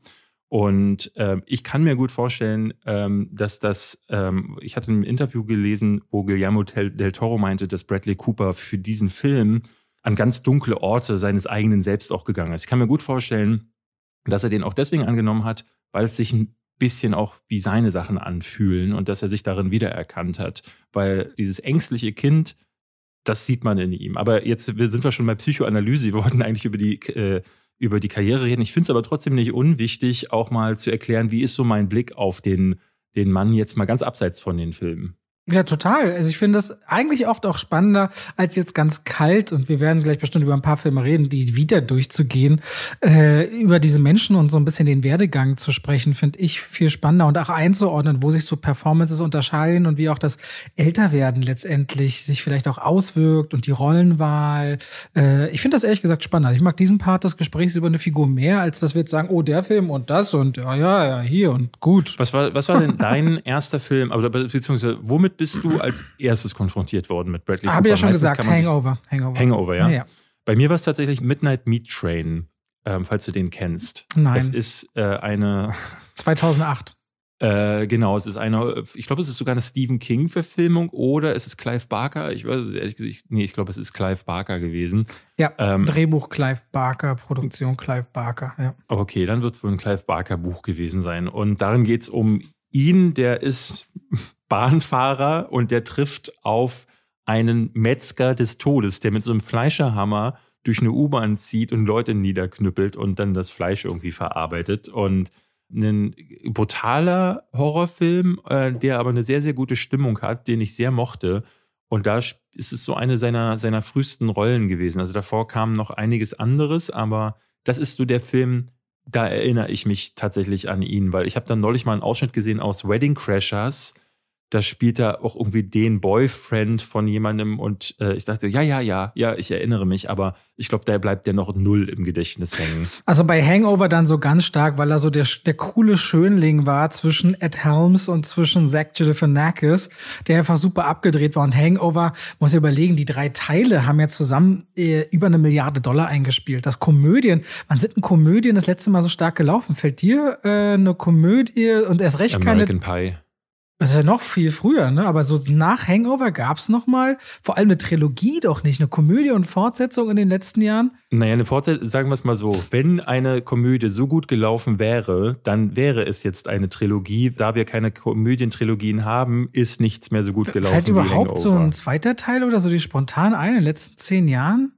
Und äh, ich kann mir gut vorstellen, ähm, dass das, ähm, ich hatte ein Interview gelesen, wo Guillermo del Toro meinte, dass Bradley Cooper für diesen Film an ganz dunkle Orte seines eigenen Selbst auch gegangen ist. Ich kann mir gut vorstellen, dass er den auch deswegen angenommen hat, weil es sich ein bisschen auch wie seine Sachen anfühlen und dass er sich darin wiedererkannt hat. Weil dieses ängstliche Kind, das sieht man in ihm. Aber jetzt sind wir schon bei Psychoanalyse. Wir wollten eigentlich über die, äh, über die Karriere reden. Ich finde es aber trotzdem nicht unwichtig, auch mal zu erklären, wie ist so mein Blick auf den, den Mann jetzt mal ganz abseits von den Filmen. Ja, total. Also ich finde das eigentlich oft auch spannender, als jetzt ganz kalt, und wir werden gleich bestimmt über ein paar Filme reden, die wieder durchzugehen, äh, über diese Menschen und so ein bisschen den Werdegang zu sprechen, finde ich viel spannender und auch einzuordnen, wo sich so Performances unterscheiden und wie auch das Älterwerden letztendlich sich vielleicht auch auswirkt und die Rollenwahl. Äh, ich finde das ehrlich gesagt spannender. Ich mag diesen Part des Gesprächs über eine Figur mehr, als dass wir jetzt sagen, oh, der Film und das und ja, ja, ja, hier und gut. Was war, was war denn dein erster Film, also beziehungsweise womit bist du als erstes konfrontiert worden mit Bradley Cooper? Habe ich ja schon Meistens gesagt, Hangover. Hangover. Hangover, ja? Ja, ja. Bei mir war es tatsächlich Midnight Meat Train, ähm, falls du den kennst. Nein. Es ist äh, eine zweitausendacht. Äh, genau, es ist eine, ich glaube, es ist sogar eine Stephen King-Verfilmung oder es ist Clive Barker. Ich weiß es ehrlich gesagt, nee, ich glaube, es ist Clive Barker gewesen. Ja, ähm, Drehbuch Clive Barker, Produktion Clive Barker, ja. Okay, dann wird es wohl ein Clive Barker-Buch gewesen sein. Und darin geht es um ihn, der ist Bahnfahrer und der trifft auf einen Metzger des Todes, der mit so einem Fleischerhammer durch eine U-Bahn zieht und Leute niederknüppelt und dann das Fleisch irgendwie verarbeitet. Und ein brutaler Horrorfilm, äh, der aber eine sehr, sehr gute Stimmung hat, den ich sehr mochte. Und da ist es so eine seiner, seiner frühesten Rollen gewesen. Also davor kam noch einiges anderes, aber das ist so der Film, da erinnere ich mich tatsächlich an ihn, weil ich habe dann neulich mal einen Ausschnitt gesehen aus Wedding Crashers. Da spielt er auch irgendwie den Boyfriend von jemandem und äh, ich dachte, ja, ja, ja, ja, ich erinnere mich, aber ich glaube, da bleibt der noch null im Gedächtnis hängen. Also bei Hangover dann so ganz stark, weil er so der, der coole Schönling war zwischen Ed Helms und zwischen Zach Galifianakis, der einfach super abgedreht war. Und Hangover, muss ich überlegen, die drei Teile haben ja zusammen äh, über eine Milliarde Dollar eingespielt. Das Komödien, wann sind denn Komödien das letzte Mal so stark gelaufen? Fällt dir äh, eine Komödie und erst recht American keine... Pie. Das ist ja noch viel früher, ne? Aber so nach Hangover gab's noch mal, vor allem eine Trilogie doch nicht, eine Komödie und Fortsetzung in den letzten Jahren? Naja, eine Fortsetzung, sagen wir es mal so, wenn eine Komödie so gut gelaufen wäre, dann wäre es jetzt eine Trilogie. Da wir keine Komödientrilogien haben, ist nichts mehr so gut gelaufen. Fällt wie überhaupt Hangover. so ein zweiter Teil oder so die spontan ein in den letzten zehn Jahren?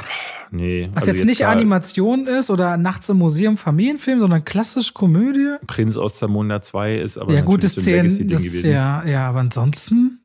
Nee. Was also jetzt nicht klar, Animation ist oder Nachts im Museum Familienfilm, sondern klassisch Komödie. Prinz aus Zamunda zwei ist aber Ja, natürlich gutes so ein zehn, Legacy-Ding das gewesen. ja, ja, aber ansonsten.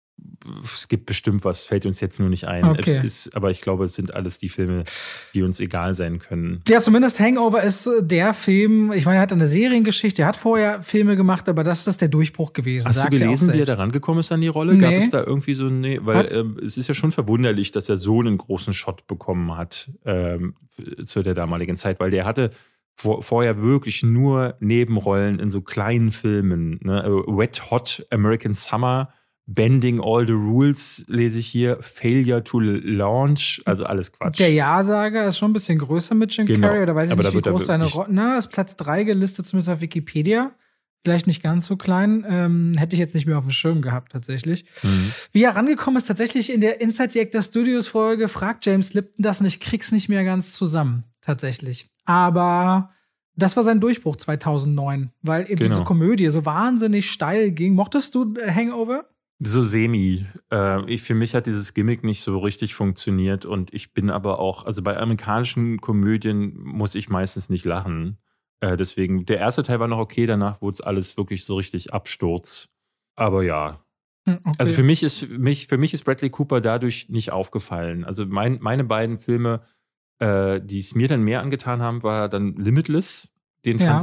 Es gibt bestimmt was, fällt uns jetzt nur nicht ein. Okay. Es ist, aber ich glaube, es sind alles die Filme, die uns egal sein können. Ja, zumindest Hangover ist der Film, ich meine, er hat eine Seriengeschichte, er hat vorher Filme gemacht, aber das ist der Durchbruch gewesen. Hast du sagt er auch gelesen, wie er selbst. da rangekommen ist an die Rolle? Nee. Gab es da irgendwie so, nee, weil Hat- ähm, es ist ja schon verwunderlich, dass er so einen großen Shot bekommen hat ähm, zu der damaligen Zeit, weil der hatte vor, vorher wirklich nur Nebenrollen in so kleinen Filmen. Ne? Wet Hot, American Summer, Bending All the Rules lese ich hier, Failure to Launch, also alles Quatsch. Der Ja-Sager ist schon ein bisschen größer mit Jim Genau. Carrey, oder weiß ich Aber nicht, da wie wird er groß seine wirklich- Rolle. Na, ist Platz drei gelistet, zumindest auf Wikipedia. Vielleicht nicht ganz so klein. Ähm, hätte ich jetzt nicht mehr auf dem Schirm gehabt, tatsächlich. Mhm. Wie er rangekommen ist, tatsächlich in der Inside the Actor Studios Folge fragt James Lipton das und ich krieg's nicht mehr ganz zusammen, tatsächlich. Aber das war sein Durchbruch zweitausendneun, weil eben Genau. diese Komödie so wahnsinnig steil ging. Mochtest du äh, Hangover? So semi. Äh, ich, für mich hat dieses Gimmick nicht so richtig funktioniert und ich bin aber auch, also bei amerikanischen Komödien muss ich meistens nicht lachen. Äh, deswegen, der erste Teil war noch okay, danach wurde es alles wirklich so richtig Absturz. Aber ja. Hm, okay. Also für mich ist mich, für mich ist Bradley Cooper dadurch nicht aufgefallen. Also mein, meine beiden Filme, äh, die es mir dann mehr angetan haben, war dann Limitless. Den Ja. fand ich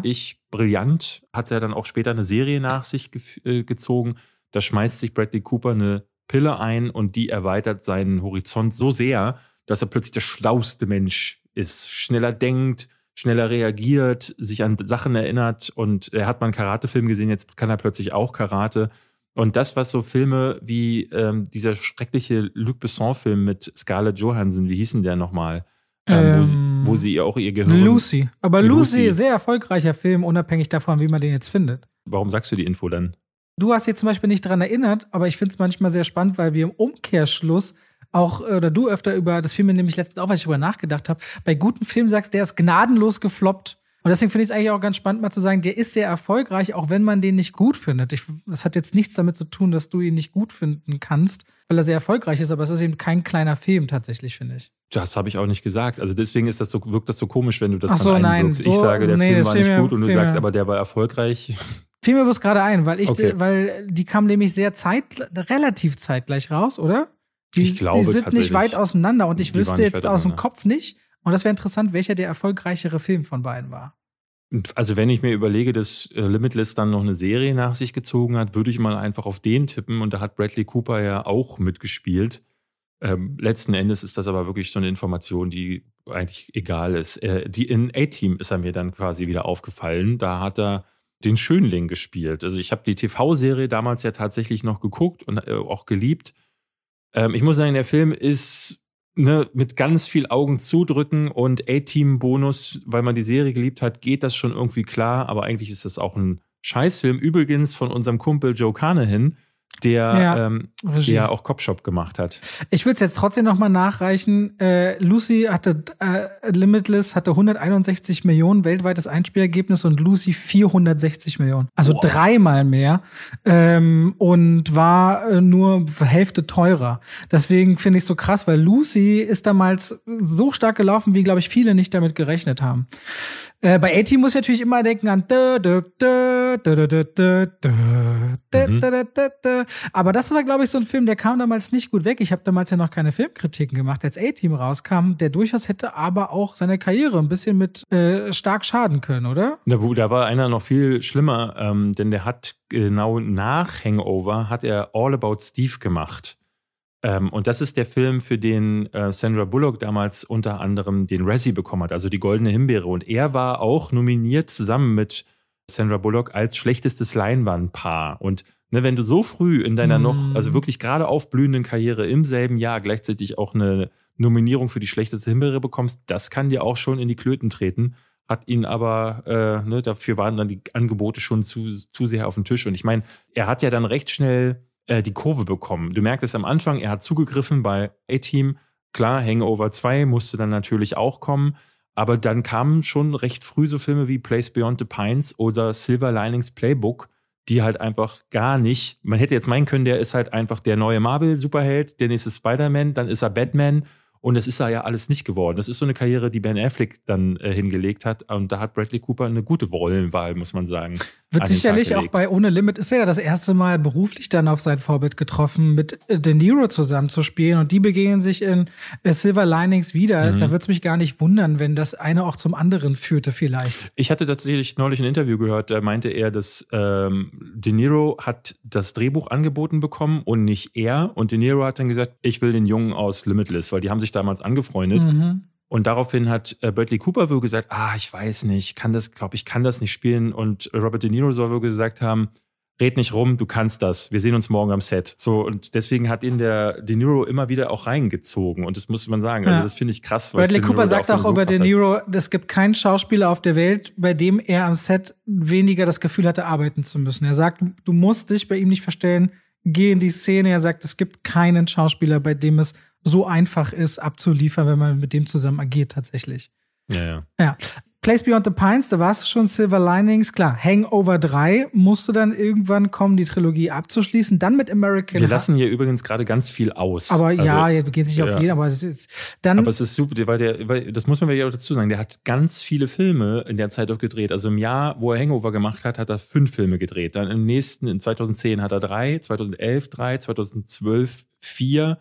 brillant. Hat er dann auch später eine Serie nach sich ge- äh, gezogen. Da schmeißt sich Bradley Cooper eine Pille ein und die erweitert seinen Horizont so sehr, dass er plötzlich der schlauste Mensch ist, schneller denkt, schneller reagiert, sich an Sachen erinnert und er hat mal einen Karate-Film gesehen, jetzt kann er plötzlich auch Karate. Und das, was so Filme wie ähm, dieser schreckliche Luc Besson-Film mit Scarlett Johansson, wie hieß denn der nochmal? Ähm, Ähm, wo, sie, wo sie auch ihr Gehirn... Lucy. Aber Lucy. Lucy, sehr erfolgreicher Film, unabhängig davon, wie man den jetzt findet. Warum sagst du die Info dann? Du hast jetzt zum Beispiel nicht dran erinnert, aber ich finde es manchmal sehr spannend, weil wir im Umkehrschluss auch, oder du öfter über, das fiel mir nämlich letztens auch, was ich darüber nachgedacht habe, bei guten Filmen sagst, der ist gnadenlos gefloppt. Und deswegen finde ich es eigentlich auch ganz spannend, mal zu sagen, der ist sehr erfolgreich, auch wenn man den nicht gut findet. Ich, das hat jetzt nichts damit zu tun, dass du ihn nicht gut finden kannst, weil er sehr erfolgreich ist, aber es ist eben kein kleiner Film tatsächlich, finde ich. Das habe ich auch nicht gesagt. Also deswegen ist das so, wirkt das so komisch, wenn du das Ach so, dann nein, einwirkst. so- ich sage, der nee, Film das war fiel nicht mir- gut und du fiel sagst, mir- aber der war erfolgreich. Fiel mir bloß gerade ein, weil ich, Okay. weil die kam nämlich sehr zeit, relativ zeitgleich raus, oder? Die, Ich glaube die sind nicht tatsächlich. weit auseinander und ich Die waren wüsste nicht jetzt weit aus dem auseinander. Kopf nicht. Und das wäre interessant, welcher der erfolgreichere Film von beiden war. Also wenn ich mir überlege, dass äh, Limitless dann noch eine Serie nach sich gezogen hat, würde ich mal einfach auf den tippen. Und da hat Bradley Cooper ja auch mitgespielt. Ähm, letzten Endes ist das aber wirklich so eine Information, die eigentlich egal ist. Äh, die in A-Team ist er mir dann quasi wieder aufgefallen. Da hat er den Schönling gespielt. Also ich habe die T V-Serie damals ja tatsächlich noch geguckt und äh, auch geliebt. Ähm, ich muss sagen, der Film ist ne, mit ganz viel Augen zudrücken und A-Team-Bonus, weil man die Serie geliebt hat, geht das schon irgendwie klar. Aber eigentlich ist das auch ein Scheißfilm. Übrigens von unserem Kumpel Joe Carnahan, der Ja, ähm, Regie. der auch Cop Shop gemacht hat. Ich würde es jetzt trotzdem noch mal nachreichen. Äh, Lucy hatte äh, Limitless hatte hunderteinundsechzig Millionen weltweites Einspielergebnis und Lucy vierhundertsechzig Millionen. Also Boah. dreimal mehr ähm, und war äh, nur Hälfte teurer. Deswegen finde ich es so krass, weil Lucy ist damals so stark gelaufen, wie glaube ich viele nicht damit gerechnet haben. Äh, bei A-Team muss ich natürlich immer denken an dö, dö, dö, dö, dö, dö, dö, dö, Mhm. dö, dö, dö, dö. Aber das war, glaube ich, so ein Film, der kam damals nicht gut weg. Ich habe damals ja noch keine Filmkritiken gemacht, als A-Team rauskam, der durchaus hätte aber auch seine Karriere ein bisschen mit äh, stark schaden können, oder? Da, wo- da war einer noch viel schlimmer, ähm, denn der hat genau nach Hangover hat er All About Steve gemacht. Ähm, und das ist der Film, für den äh, Sandra Bullock damals unter anderem den Razzie bekommen hat, also die Goldene Himbeere. Und er war auch nominiert zusammen mit Sandra Bullock als schlechtestes Leinwandpaar. Und ne, wenn du so früh in deiner Mm. noch, also wirklich gerade aufblühenden Karriere im selben Jahr gleichzeitig auch eine Nominierung für die schlechteste Himbeere bekommst, das kann dir auch schon in die Klöten treten. Hat ihn aber, äh, ne, dafür waren dann die Angebote schon zu, zu sehr auf dem Tisch. Und ich meine, er hat ja dann recht schnell äh, die Kurve bekommen. Du merkst es am Anfang, er hat zugegriffen bei A-Team. Klar, Hangover zwei musste dann natürlich auch kommen. Aber dann kamen schon recht früh so Filme wie Place Beyond the Pines oder Silver Linings Playbook, die halt einfach gar nicht, man hätte jetzt meinen können, der ist halt einfach der neue Marvel-Superheld, der nächste Spider-Man, dann ist er Batman und das ist er ja alles nicht geworden. Das ist so eine Karriere, die Ben Affleck dann äh, hingelegt hat und da hat Bradley Cooper eine gute Rollenwahl, muss man sagen. Wird an den sicherlich Tag auch gelegt. bei Ohne Limit ist er ja das erste Mal beruflich dann auf sein Vorbild getroffen, mit äh, De Niro zusammen zu spielen und die begegnen sich in äh, Silver Linings wieder. Mhm. Da würde es mich gar nicht wundern, wenn das eine auch zum anderen führte vielleicht. Ich hatte tatsächlich neulich ein Interview gehört, da meinte er, dass ähm, De Niro hat das Drehbuch angeboten bekommen und nicht er. Und De Niro hat dann gesagt, ich will den Jungen aus Limitless, weil die haben sich damals angefreundet. Mhm. Und daraufhin hat äh, Bradley Cooper wohl gesagt, ah, ich weiß nicht, kann das, glaube ich, kann das nicht spielen. Und Robert De Niro soll wohl gesagt haben, red nicht rum, du kannst das. Wir sehen uns morgen am Set. So, und deswegen hat ihn der De Niro immer wieder auch reingezogen. Und das muss man sagen. Ja. Also das finde ich krass. was Bradley De Niro Cooper da sagt für eine auch über De Sogkraft hat. Niro, es gibt keinen Schauspieler auf der Welt, bei dem er am Set weniger das Gefühl hatte, arbeiten zu müssen. Er sagt, du musst dich bei ihm nicht verstellen, geh in die Szene. Er sagt, es gibt keinen Schauspieler, bei dem es so einfach ist, abzuliefern, wenn man mit dem zusammen agiert tatsächlich. Ja, ja. Ja. Place Beyond the Pines, da warst du schon, Silver Linings, klar. Hangover drei musste dann irgendwann kommen, die Trilogie abzuschließen. Dann mit American Wir lassen hier übrigens gerade ganz viel aus. Aber Also, ja, ja, du gehst nicht ja. auf jeden, aber es ist dann. Aber es ist super, weil der, weil, das muss man ja auch dazu sagen, der hat ganz viele Filme in der Zeit auch gedreht. Also im Jahr, wo er Hangover gemacht hat, hat er fünf Filme gedreht. Dann im nächsten, in zweitausendzehn hat er drei, zweitausendelf drei, zweitausendzwölf vier.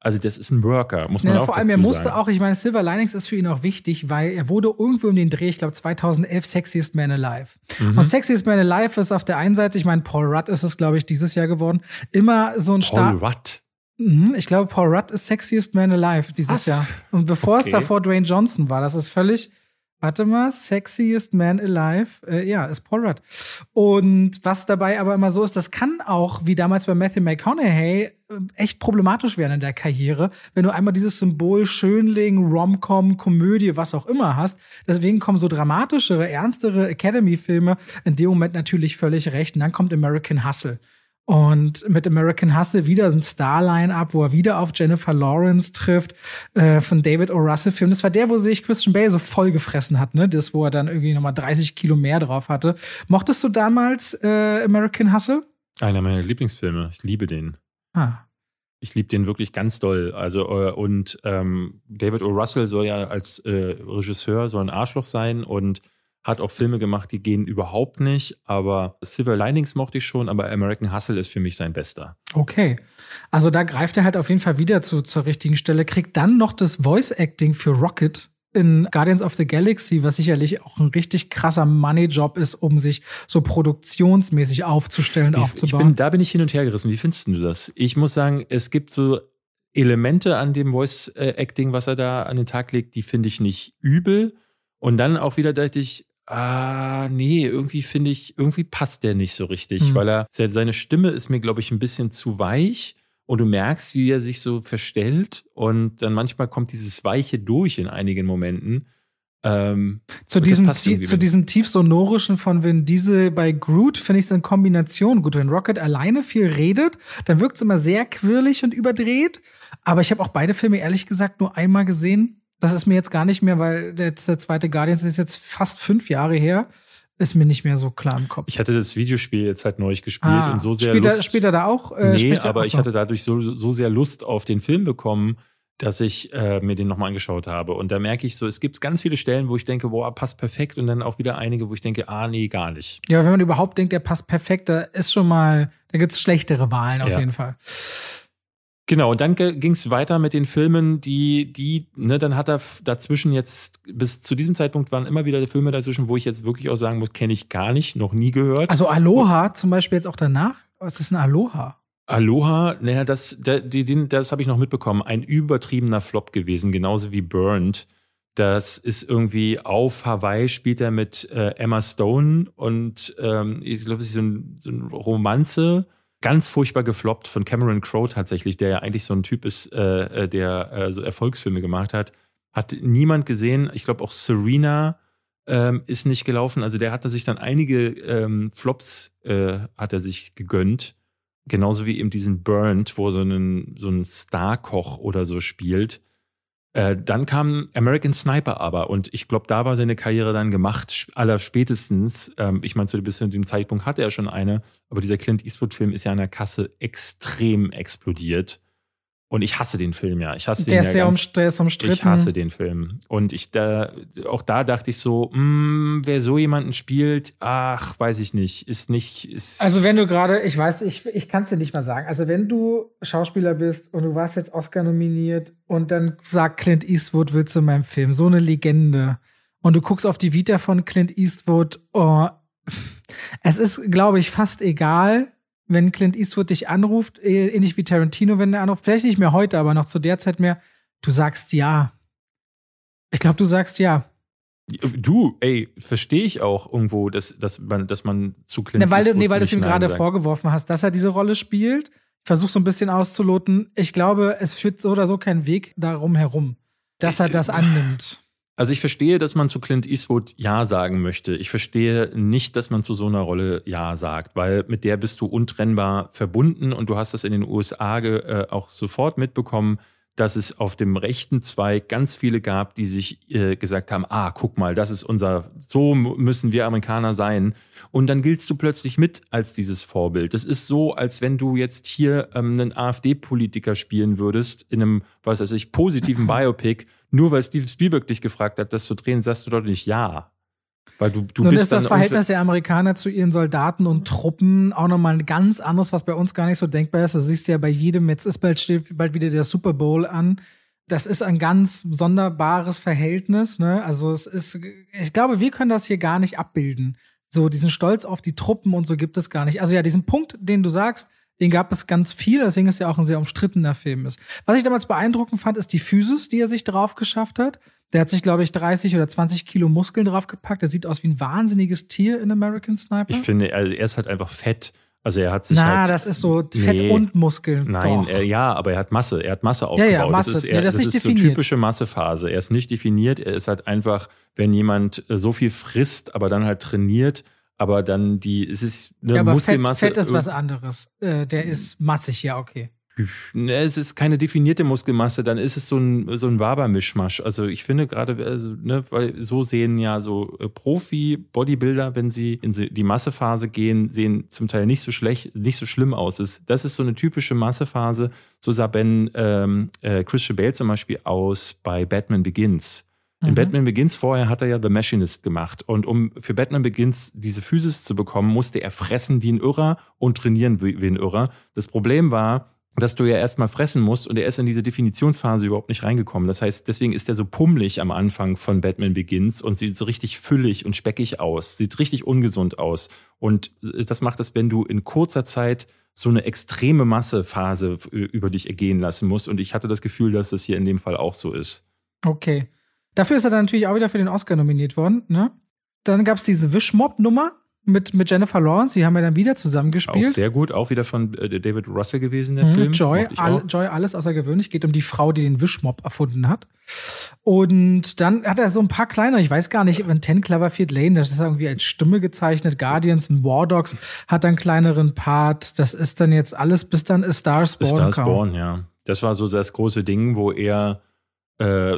Also das ist ein Worker, muss man ja, auch vor allem, dazu er musste sagen. auch, ich meine, Silver Linings ist für ihn auch wichtig, weil er wurde irgendwo um den Dreh, ich glaube zweitausendelf, Sexiest Man Alive. Mhm. Und Sexiest Man Alive ist auf der einen Seite, ich meine, Paul Rudd ist es, glaube ich, dieses Jahr geworden, immer so ein Star. Paul Rudd? Mhm, ich glaube, Paul Rudd ist Sexiest Man Alive dieses Was? Jahr. Und bevor okay. es davor Dwayne Johnson war, das ist völlig. Warte mal, Sexiest Man Alive, äh, ja, ist Paul Rudd. Und was dabei aber immer so ist, das kann auch, wie damals bei Matthew McConaughey, echt problematisch werden in der Karriere, wenn du einmal dieses Symbol Schönling, Rom-Com, Komödie, was auch immer hast. Deswegen kommen so dramatischere, ernstere Academy-Filme in dem Moment natürlich völlig recht. Und dann kommt American Hustle. Und mit American Hustle wieder ein Star-Line-Up, wo er wieder auf Jennifer Lawrence trifft, äh, von David O. Russell-Film. Das war der, wo sich Christian Bale so voll gefressen hat, ne? Das, wo er dann irgendwie nochmal dreißig Kilo mehr drauf hatte. Mochtest du damals äh, American Hustle? Einer meiner Lieblingsfilme. Ich liebe den. Ah. Ich liebe den wirklich ganz doll. Also, äh, und ähm, David O. Russell soll ja als äh, Regisseur so ein Arschloch sein und hat auch Filme gemacht, die gehen überhaupt nicht, aber Silver Linings mochte ich schon, aber American Hustle ist für mich sein bester. Okay, also da greift er halt auf jeden Fall wieder zu, zur richtigen Stelle, kriegt dann noch das Voice-Acting für Rocket in Guardians of the Galaxy, was sicherlich auch ein richtig krasser Money-Job ist, um sich so produktionsmäßig aufzustellen, ich, aufzubauen. Ich bin, da bin ich hin und her gerissen. Wie findest du das? Ich muss sagen, es gibt so Elemente an dem Voice-Acting, was er da an den Tag legt, die finde ich nicht übel. Und dann auch wieder dachte ich, ah, nee, irgendwie finde ich, irgendwie passt der nicht so richtig, mhm. weil er, seine Stimme ist mir, glaube ich, ein bisschen zu weich und du merkst, wie er sich so verstellt und dann manchmal kommt dieses Weiche durch in einigen Momenten. Ähm, zu, diesem, zu diesem tiefsonorischen von Vin Diesel bei Groot finde ich es in Kombination gut. Wenn Rocket alleine viel redet, dann wirkt es immer sehr quirlig und überdreht. Aber ich habe auch beide Filme ehrlich gesagt nur einmal gesehen. Das ist mir jetzt gar nicht mehr, weil der, der zweite Guardians ist jetzt fast fünf Jahre her, ist mir nicht mehr so klar im Kopf. Ich hatte das Videospiel jetzt halt neu gespielt ah, und so sehr spielt Lust. Er, spielt er da auch? Äh, nee, er, aber ich hatte dadurch so, so sehr Lust auf den Film bekommen, dass ich äh, mir den nochmal angeschaut habe. Und da merke ich so, es gibt ganz viele Stellen, wo ich denke, boah, passt perfekt. Und dann auch wieder einige, wo ich denke, ah, nee, gar nicht. Ja, wenn man überhaupt denkt, der passt perfekt, da ist schon mal, da gibt es schlechtere Wahlen auf ja. jeden Fall. Genau, und dann ging es weiter mit den Filmen, die, die, ne, dann hat er dazwischen jetzt, bis zu diesem Zeitpunkt waren immer wieder Filme dazwischen, wo ich jetzt wirklich auch sagen muss, kenne ich gar nicht, noch nie gehört. Also Aloha zum Beispiel jetzt auch danach? Was ist ein Aloha? Aloha, naja, das, das, das habe ich noch mitbekommen, ein übertriebener Flop gewesen, genauso wie Burned. Das ist irgendwie auf Hawaii, spielt er mit äh, Emma Stone und ähm, ich glaube, es ist so, ein, so eine Romanze. Ganz furchtbar gefloppt von Cameron Crowe tatsächlich, der ja eigentlich so ein Typ ist, äh, der äh, so Erfolgsfilme gemacht hat. Hat niemand gesehen. Ich glaube auch Serena ähm, ist nicht gelaufen. Also der hatte sich dann einige ähm, Flops äh, hat er sich gegönnt. Genauso wie eben diesen Burned, wo so ein, so ein Star-Koch oder so spielt. Äh, dann kam American Sniper aber und ich glaube, da war seine Karriere dann gemacht, aller spätestens. Ähm, ich meine, zu dem Zeitpunkt hatte er schon eine, aber dieser Clint Eastwood-Film ist ja an der Kasse extrem explodiert. Und ich hasse den Film, ja. Ich hasse der den ist ja ja ganz, um, der ist umstritten. Ich hasse den Film. Und ich da, auch da dachte ich so, mh, wer so jemanden spielt, ach, weiß ich nicht, ist nicht. Ist also wenn du gerade, ich weiß, ich, ich kann es dir nicht mal sagen. Also wenn du Schauspieler bist und du warst jetzt Oscar nominiert und dann sagt Clint Eastwood, willst du in meinem Film, so eine Legende. Und du guckst auf die Vita von Clint Eastwood, oh, es ist, glaube ich, fast egal, wenn Clint Eastwood dich anruft, ähnlich wie Tarantino, wenn er anruft, vielleicht nicht mehr heute, aber noch zu der Zeit mehr, du sagst ja. Ich glaube, du sagst ja. Du, ey, verstehe ich auch irgendwo, dass, dass, man, dass man zu Clint ne, weil Eastwood du, Nee, weil du es ihm gerade sagt. vorgeworfen hast, dass er diese Rolle spielt. Ich versuche so ein bisschen auszuloten. Ich glaube, es führt so oder so keinen Weg darum herum, dass er das annimmt. Also ich verstehe, dass man zu Clint Eastwood Ja sagen möchte. Ich verstehe nicht, dass man zu so einer Rolle Ja sagt, weil mit der bist du untrennbar verbunden und du hast das in den U S A äh, auch sofort mitbekommen, dass es auf dem rechten Zweig ganz viele gab, die sich äh, gesagt haben, ah, guck mal, das ist unser, so müssen wir Amerikaner sein. Und dann giltst du plötzlich mit als dieses Vorbild. Das ist so, als wenn du jetzt hier ähm, einen AfD-Politiker spielen würdest in einem, was weiß ich, positiven Biopic, nur weil Steven Spielberg dich gefragt hat, das zu drehen, sagst du doch nicht ja. Weil du, du Nun bist ist das dann Verhältnis der Amerikaner zu ihren Soldaten und Truppen auch nochmal ein ganz anderes, was bei uns gar nicht so denkbar ist. Du siehst ja bei jedem, jetzt ist bald, steht bald wieder der Super Bowl an. Das ist ein ganz sonderbares Verhältnis, ne? Also es ist, ich glaube, wir können das hier gar nicht abbilden. So diesen Stolz auf die Truppen und so gibt es gar nicht. Also ja, diesen Punkt, den du sagst, den gab es ganz viel, deswegen ist ja auch ein sehr umstrittener Film ist. Was ich damals beeindruckend fand, ist die Physis, die er sich drauf geschafft hat. Der hat sich, glaube ich, dreißig oder zwanzig Kilo Muskeln draufgepackt. Der sieht aus wie ein wahnsinniges Tier in American Sniper. Ich finde, er, er ist halt einfach fett. Also er hat sich Na, halt, das ist so Fett nee, und Muskeln. Nein, er, ja, aber er hat Masse. Er hat Masse aufgebaut. Ja, ja, Masse. Das ist, er, Ja, das das ist ist nicht so definiert. typische Massephase. Er ist nicht definiert. Er ist halt einfach, wenn jemand so viel frisst, aber dann halt trainiert, aber dann die, es ist eine ja, aber Muskelmasse. Fett, Fett ist was anderes. Äh, der ist massig, ja, okay. Ne, es ist keine definierte Muskelmasse, dann ist es so ein, so ein Wabermischmasch. Also ich finde gerade, also, ne, weil so sehen ja so äh, Profi-Bodybuilder, wenn sie in die Massephase gehen, sehen zum Teil nicht so schlecht, nicht so schlimm aus. Das, das ist so eine typische Massephase. So sah Ben ähm, äh, Christian Bale zum Beispiel aus bei Batman Begins. In mhm. Batman Begins vorher hat er ja The Machinist gemacht. Und um für Batman Begins diese Physis zu bekommen, musste er fressen wie ein Irrer und trainieren wie, wie ein Irrer. Das Problem war, dass du ja erstmal fressen musst und er ist in diese Definitionsphase überhaupt nicht reingekommen. Das heißt, deswegen ist er so pummelig am Anfang von Batman Begins und sieht so richtig füllig und speckig aus, sieht richtig ungesund aus. Und das macht es, wenn du in kurzer Zeit so eine extreme Massephase über dich ergehen lassen musst. Und ich hatte das Gefühl, dass das hier in dem Fall auch so ist. Okay. Dafür ist er dann natürlich auch wieder für den Oscar nominiert worden, ne? Dann gab es diese Wischmob-Nummer mit, mit Jennifer Lawrence, die haben ja dann wieder zusammengespielt. Auch sehr gut, auch wieder von äh, David Russell gewesen, der mhm, Film. Joy, all, Joy, alles außergewöhnlich. Geht um die Frau, die den Wischmob erfunden hat. Und dann hat er so ein paar kleinere, ich weiß gar nicht, Ten Cloverfield Lane, das ist irgendwie als Stimme gezeichnet. Guardians und War Dogs hat einen kleineren Part. Das ist dann jetzt alles, bis dann A Star is Born A Star is kam. Born, ja. Das war so das große Ding, wo er äh,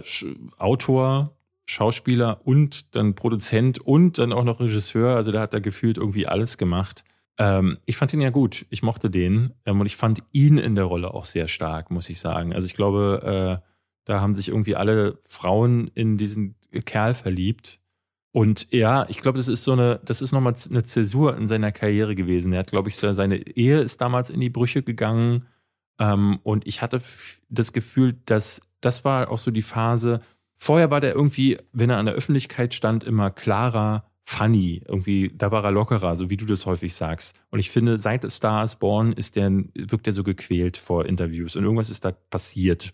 Autor, Schauspieler und dann Produzent und dann auch noch Regisseur, also da hat er gefühlt irgendwie alles gemacht. Ähm, ich fand ihn ja gut, ich mochte den ähm, und ich fand ihn in der Rolle auch sehr stark, muss ich sagen. Also ich glaube, äh, da haben sich irgendwie alle Frauen in diesen Kerl verliebt. Und ja, ich glaube, das ist so eine, das ist nochmal eine Zäsur in seiner Karriere gewesen. Er hat, glaube ich, seine Ehe ist damals in die Brüche gegangen ähm, und ich hatte das Gefühl, dass das war auch so die Phase. Vorher war der irgendwie, wenn er an der Öffentlichkeit stand, immer klarer, funny. Irgendwie, da war er lockerer, so wie du das häufig sagst. Und ich finde, seit A Star is Born ist der, wirkt er so gequält vor Interviews. Und irgendwas ist da passiert.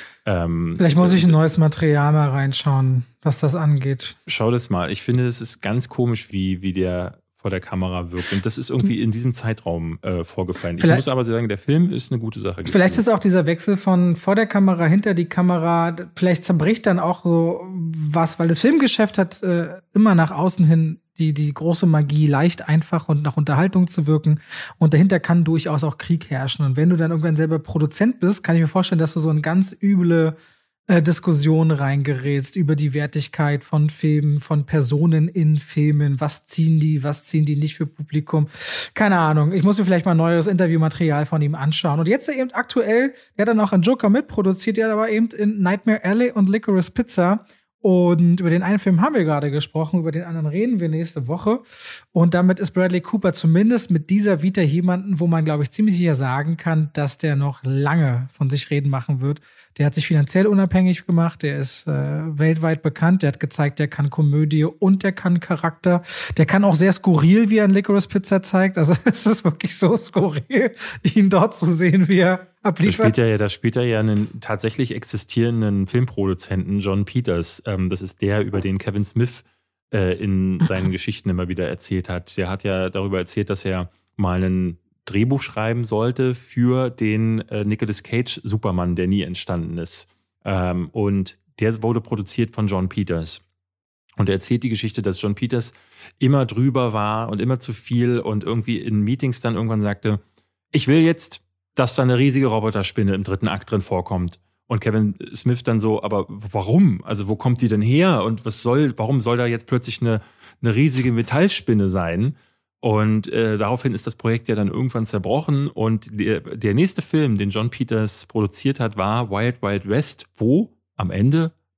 Ähm, Vielleicht muss ich ein neues Material mal reinschauen, was das angeht. Schau das mal. Ich finde, es ist ganz komisch, wie, wie der vor der Kamera wirkt. Und das ist irgendwie in diesem Zeitraum äh, vorgefallen. Ich Vielleicht, muss aber sagen, der Film ist eine gute Sache gewesen. Vielleicht ist auch dieser Wechsel von vor der Kamera, hinter die Kamera, vielleicht zerbricht dann auch so was, weil das Filmgeschäft hat äh, immer nach außen hin die, die große Magie, leicht, einfach und nach Unterhaltung zu wirken. Und dahinter kann durchaus auch Krieg herrschen. Und wenn du dann irgendwann selber Produzent bist, kann ich mir vorstellen, dass du so eine ganz üble äh, Diskussion reingerätst über die Wertigkeit von Filmen, von Personen in Filmen. Was ziehen die, was ziehen die nicht für Publikum? Keine Ahnung. Ich muss mir vielleicht mal neues Interviewmaterial von ihm anschauen. Und jetzt eben aktuell, der hat dann auch einen Joker mitproduziert, der hat aber eben in Nightmare Alley und Licorice Pizza. Und über den einen Film haben wir gerade gesprochen, über den anderen reden wir nächste Woche. Und damit ist Bradley Cooper zumindest mit dieser Vita jemanden, wo man, glaube ich, ziemlich sicher sagen kann, dass der noch lange von sich reden machen wird. Der hat sich finanziell unabhängig gemacht, der ist äh, weltweit bekannt, der hat gezeigt, der kann Komödie und der kann Charakter. Der kann auch sehr skurril, wie er in Licorice Pizza zeigt. Also es ist wirklich so skurril, ihn dort zu sehen, wie er abliefert. Da spielt er ja, da spielt er ja einen tatsächlich existierenden Filmproduzenten, John Peters. Ähm, das ist der, über den Kevin Smith äh, in seinen Geschichten immer wieder erzählt hat. Der hat ja darüber erzählt, dass er mal einen Drehbuch schreiben sollte für den äh, Nicolas Cage Superman, der nie entstanden ist. Ähm, und der wurde produziert von John Peters. Und er erzählt die Geschichte, dass John Peters immer drüber war und immer zu viel und irgendwie in Meetings dann irgendwann sagte, ich will jetzt, dass da eine riesige Roboterspinne im dritten Akt drin vorkommt. Und Kevin Smith dann so, aber warum? Also wo kommt die denn her? Und was soll, warum soll da jetzt plötzlich eine, eine riesige Metallspinne sein? Und äh, daraufhin ist das Projekt ja dann irgendwann zerbrochen. Und der, der nächste Film, den John Peters produziert hat, war Wild Wild West, wo am Ende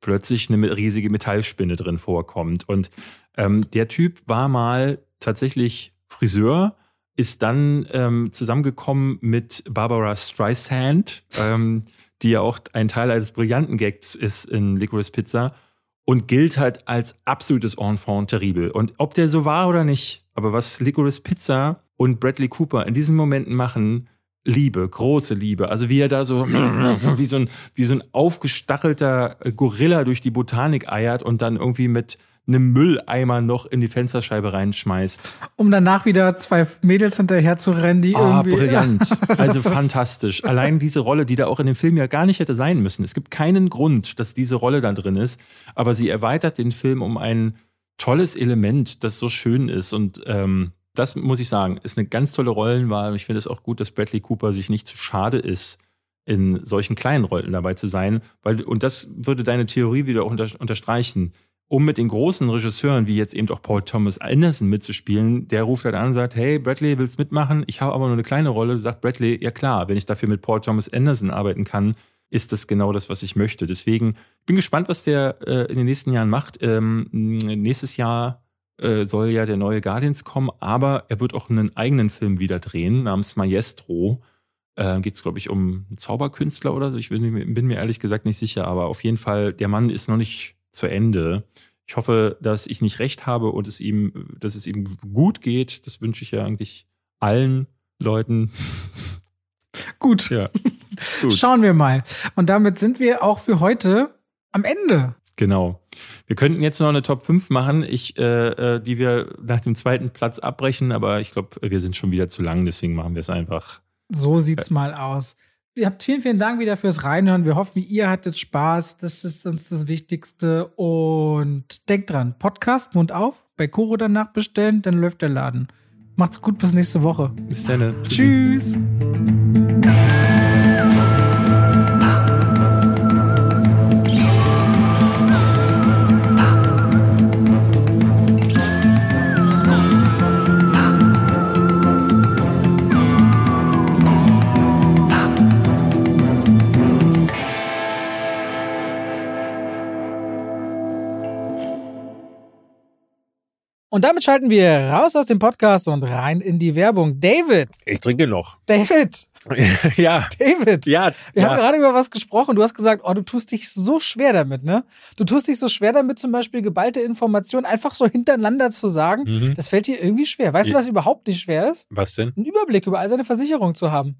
plötzlich eine riesige Metallspinne drin vorkommt. Und ähm, der Typ war mal tatsächlich Friseur, ist dann ähm, zusammengekommen mit Barbara Streisand, ähm, die ja auch ein Teil eines brillanten Gags ist in Licorice Pizza und gilt halt als absolutes Enfant terrible. Und ob der so war oder nicht, aber was Licorice Pizza und Bradley Cooper in diesen Momenten machen, Liebe, große Liebe. Also wie er da so wie so ein, wie so ein aufgestachelter Gorilla durch die Botanik eiert und dann irgendwie mit einem Mülleimer noch in die Fensterscheibe reinschmeißt. Um danach wieder zwei Mädels hinterher zu rennen, die ah, irgendwie... brillant. Also fantastisch. Allein diese Rolle, die da auch in dem Film ja gar nicht hätte sein müssen. Es gibt keinen Grund, dass diese Rolle da drin ist, aber sie erweitert den Film um ein tolles Element, das so schön ist. Und ähm, das muss ich sagen, ist eine ganz tolle Rollenwahl. Und ich finde es auch gut, dass Bradley Cooper sich nicht zu schade ist, in solchen kleinen Rollen dabei zu sein. Weil, und das würde deine Theorie wieder auch unter, unterstreichen. Um mit den großen Regisseuren, wie jetzt eben auch Paul Thomas Anderson mitzuspielen, der ruft halt an und sagt, hey, Bradley, willst mitmachen? Ich habe aber nur eine kleine Rolle. Sagt Bradley, ja klar, wenn ich dafür mit Paul Thomas Anderson arbeiten kann, ist das genau das, was ich möchte. Deswegen bin gespannt, was der äh, in den nächsten Jahren macht. Ähm, nächstes Jahr äh, soll ja der neue Guardians kommen, aber er wird auch einen eigenen Film wieder drehen, namens Maestro. Äh, Geht es, glaube ich, um einen Zauberkünstler oder so. Ich bin, bin mir ehrlich gesagt nicht sicher, aber auf jeden Fall, der Mann ist noch nicht zu Ende. Ich hoffe, dass ich nicht recht habe und es ihm, dass es ihm gut geht. Das wünsche ich ja eigentlich allen Leuten. Gut. Ja. Gut. Schauen wir mal. Und damit sind wir auch für heute am Ende. Genau. Wir könnten jetzt noch eine Top fünf machen, ich, äh, die wir nach dem zweiten Platz abbrechen, aber ich glaube, wir sind schon wieder zu lang, deswegen machen wir es einfach. So sieht's äh. mal aus. Ihr habt vielen, vielen Dank wieder fürs Reinhören. Wir hoffen, ihr hattet Spaß. Das ist uns das Wichtigste. Und denkt dran, Podcast, Mund auf, bei Koro danach bestellen, dann läuft der Laden. Macht's gut, bis nächste Woche. Bis dann. Tschüss. Und damit schalten wir raus aus dem Podcast und rein in die Werbung. David. Ich trinke noch. David. Ja. David. Ja. Wir ja. haben gerade über was gesprochen. Du hast gesagt, oh, du tust dich so schwer damit, ne? Du tust dich so schwer damit, zum Beispiel geballte Informationen einfach so hintereinander zu sagen. Mhm. Das fällt dir irgendwie schwer. Weißt ja. du, was überhaupt nicht schwer ist? Was denn? Einen Überblick über all seine Versicherungen zu haben.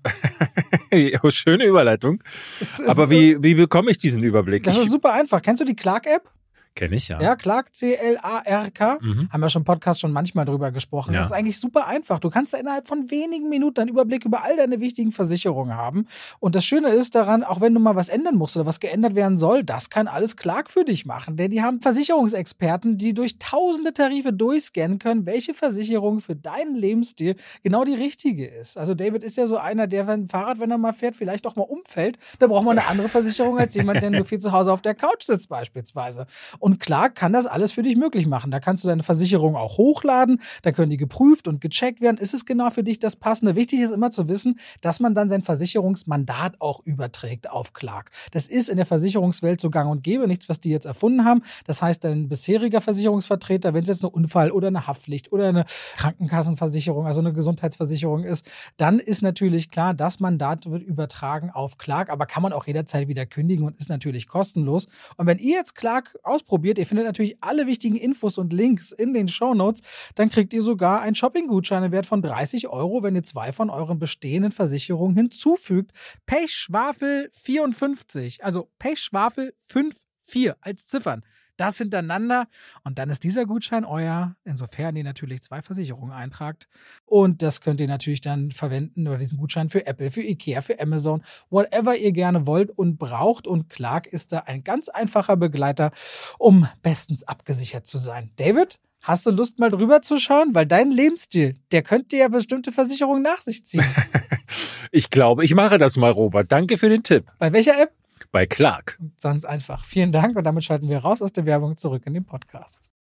Schöne Überleitung. Aber wie, wie bekomme ich diesen Überblick? Das ist super einfach. Kennst du die Clark-App? Kenne ich, ja. Ja, Clark, C L A R K. Mhm. Haben wir schon im Podcast schon manchmal drüber gesprochen. Ja. Das ist eigentlich super einfach. Du kannst da innerhalb von wenigen Minuten einen Überblick über all deine wichtigen Versicherungen haben. Und das Schöne ist daran, auch wenn du mal was ändern musst oder was geändert werden soll, das kann alles Clark für dich machen. Denn die haben Versicherungsexperten, die durch tausende Tarife durchscannen können, welche Versicherung für deinen Lebensstil genau die richtige ist. Also David ist ja so einer, der ein Fahrrad, wenn er mal fährt, vielleicht auch mal umfällt. Da braucht man eine andere Versicherung als jemand, der nur viel zu Hause auf der Couch sitzt beispielsweise. Und Clark kann das alles für dich möglich machen. Da kannst du deine Versicherung auch hochladen, da können die geprüft und gecheckt werden. Ist es genau für dich das Passende? Wichtig ist immer zu wissen, dass man dann sein Versicherungsmandat auch überträgt auf Clark. Das ist in der Versicherungswelt so gang und gäbe, nichts, was die jetzt erfunden haben. Das heißt, dein bisheriger Versicherungsvertreter, wenn es jetzt eine Unfall- oder eine Haftpflicht oder eine Krankenkassenversicherung, also eine Gesundheitsversicherung ist, dann ist natürlich klar, das Mandat wird übertragen auf Clark, aber kann man auch jederzeit wieder kündigen und ist natürlich kostenlos. Und wenn ihr jetzt Clark ausprobiert, Probiert. Ihr findet natürlich alle wichtigen Infos und Links in den Shownotes. Dann kriegt ihr sogar einen Shopping-Gutschein im Wert von dreißig Euro, wenn ihr zwei von euren bestehenden Versicherungen hinzufügt. Pechschwafel vierundfünfzig, also Pechschwafel fünf vier als Ziffern. Das hintereinander und dann ist dieser Gutschein euer, insofern ihr natürlich zwei Versicherungen eintragt. Und das könnt ihr natürlich dann verwenden oder diesen Gutschein für Apple, für Ikea, für Amazon, whatever ihr gerne wollt und braucht. Und Clark ist da ein ganz einfacher Begleiter, um bestens abgesichert zu sein. David, hast du Lust mal drüber zu schauen? Weil dein Lebensstil, der könnte ja bestimmte Versicherungen nach sich ziehen. Ich glaube, ich mache das mal, Robert. Danke für den Tipp. Bei welcher App? Bei Clark. Ganz einfach. Vielen Dank und damit schalten wir raus aus der Werbung zurück in den Podcast.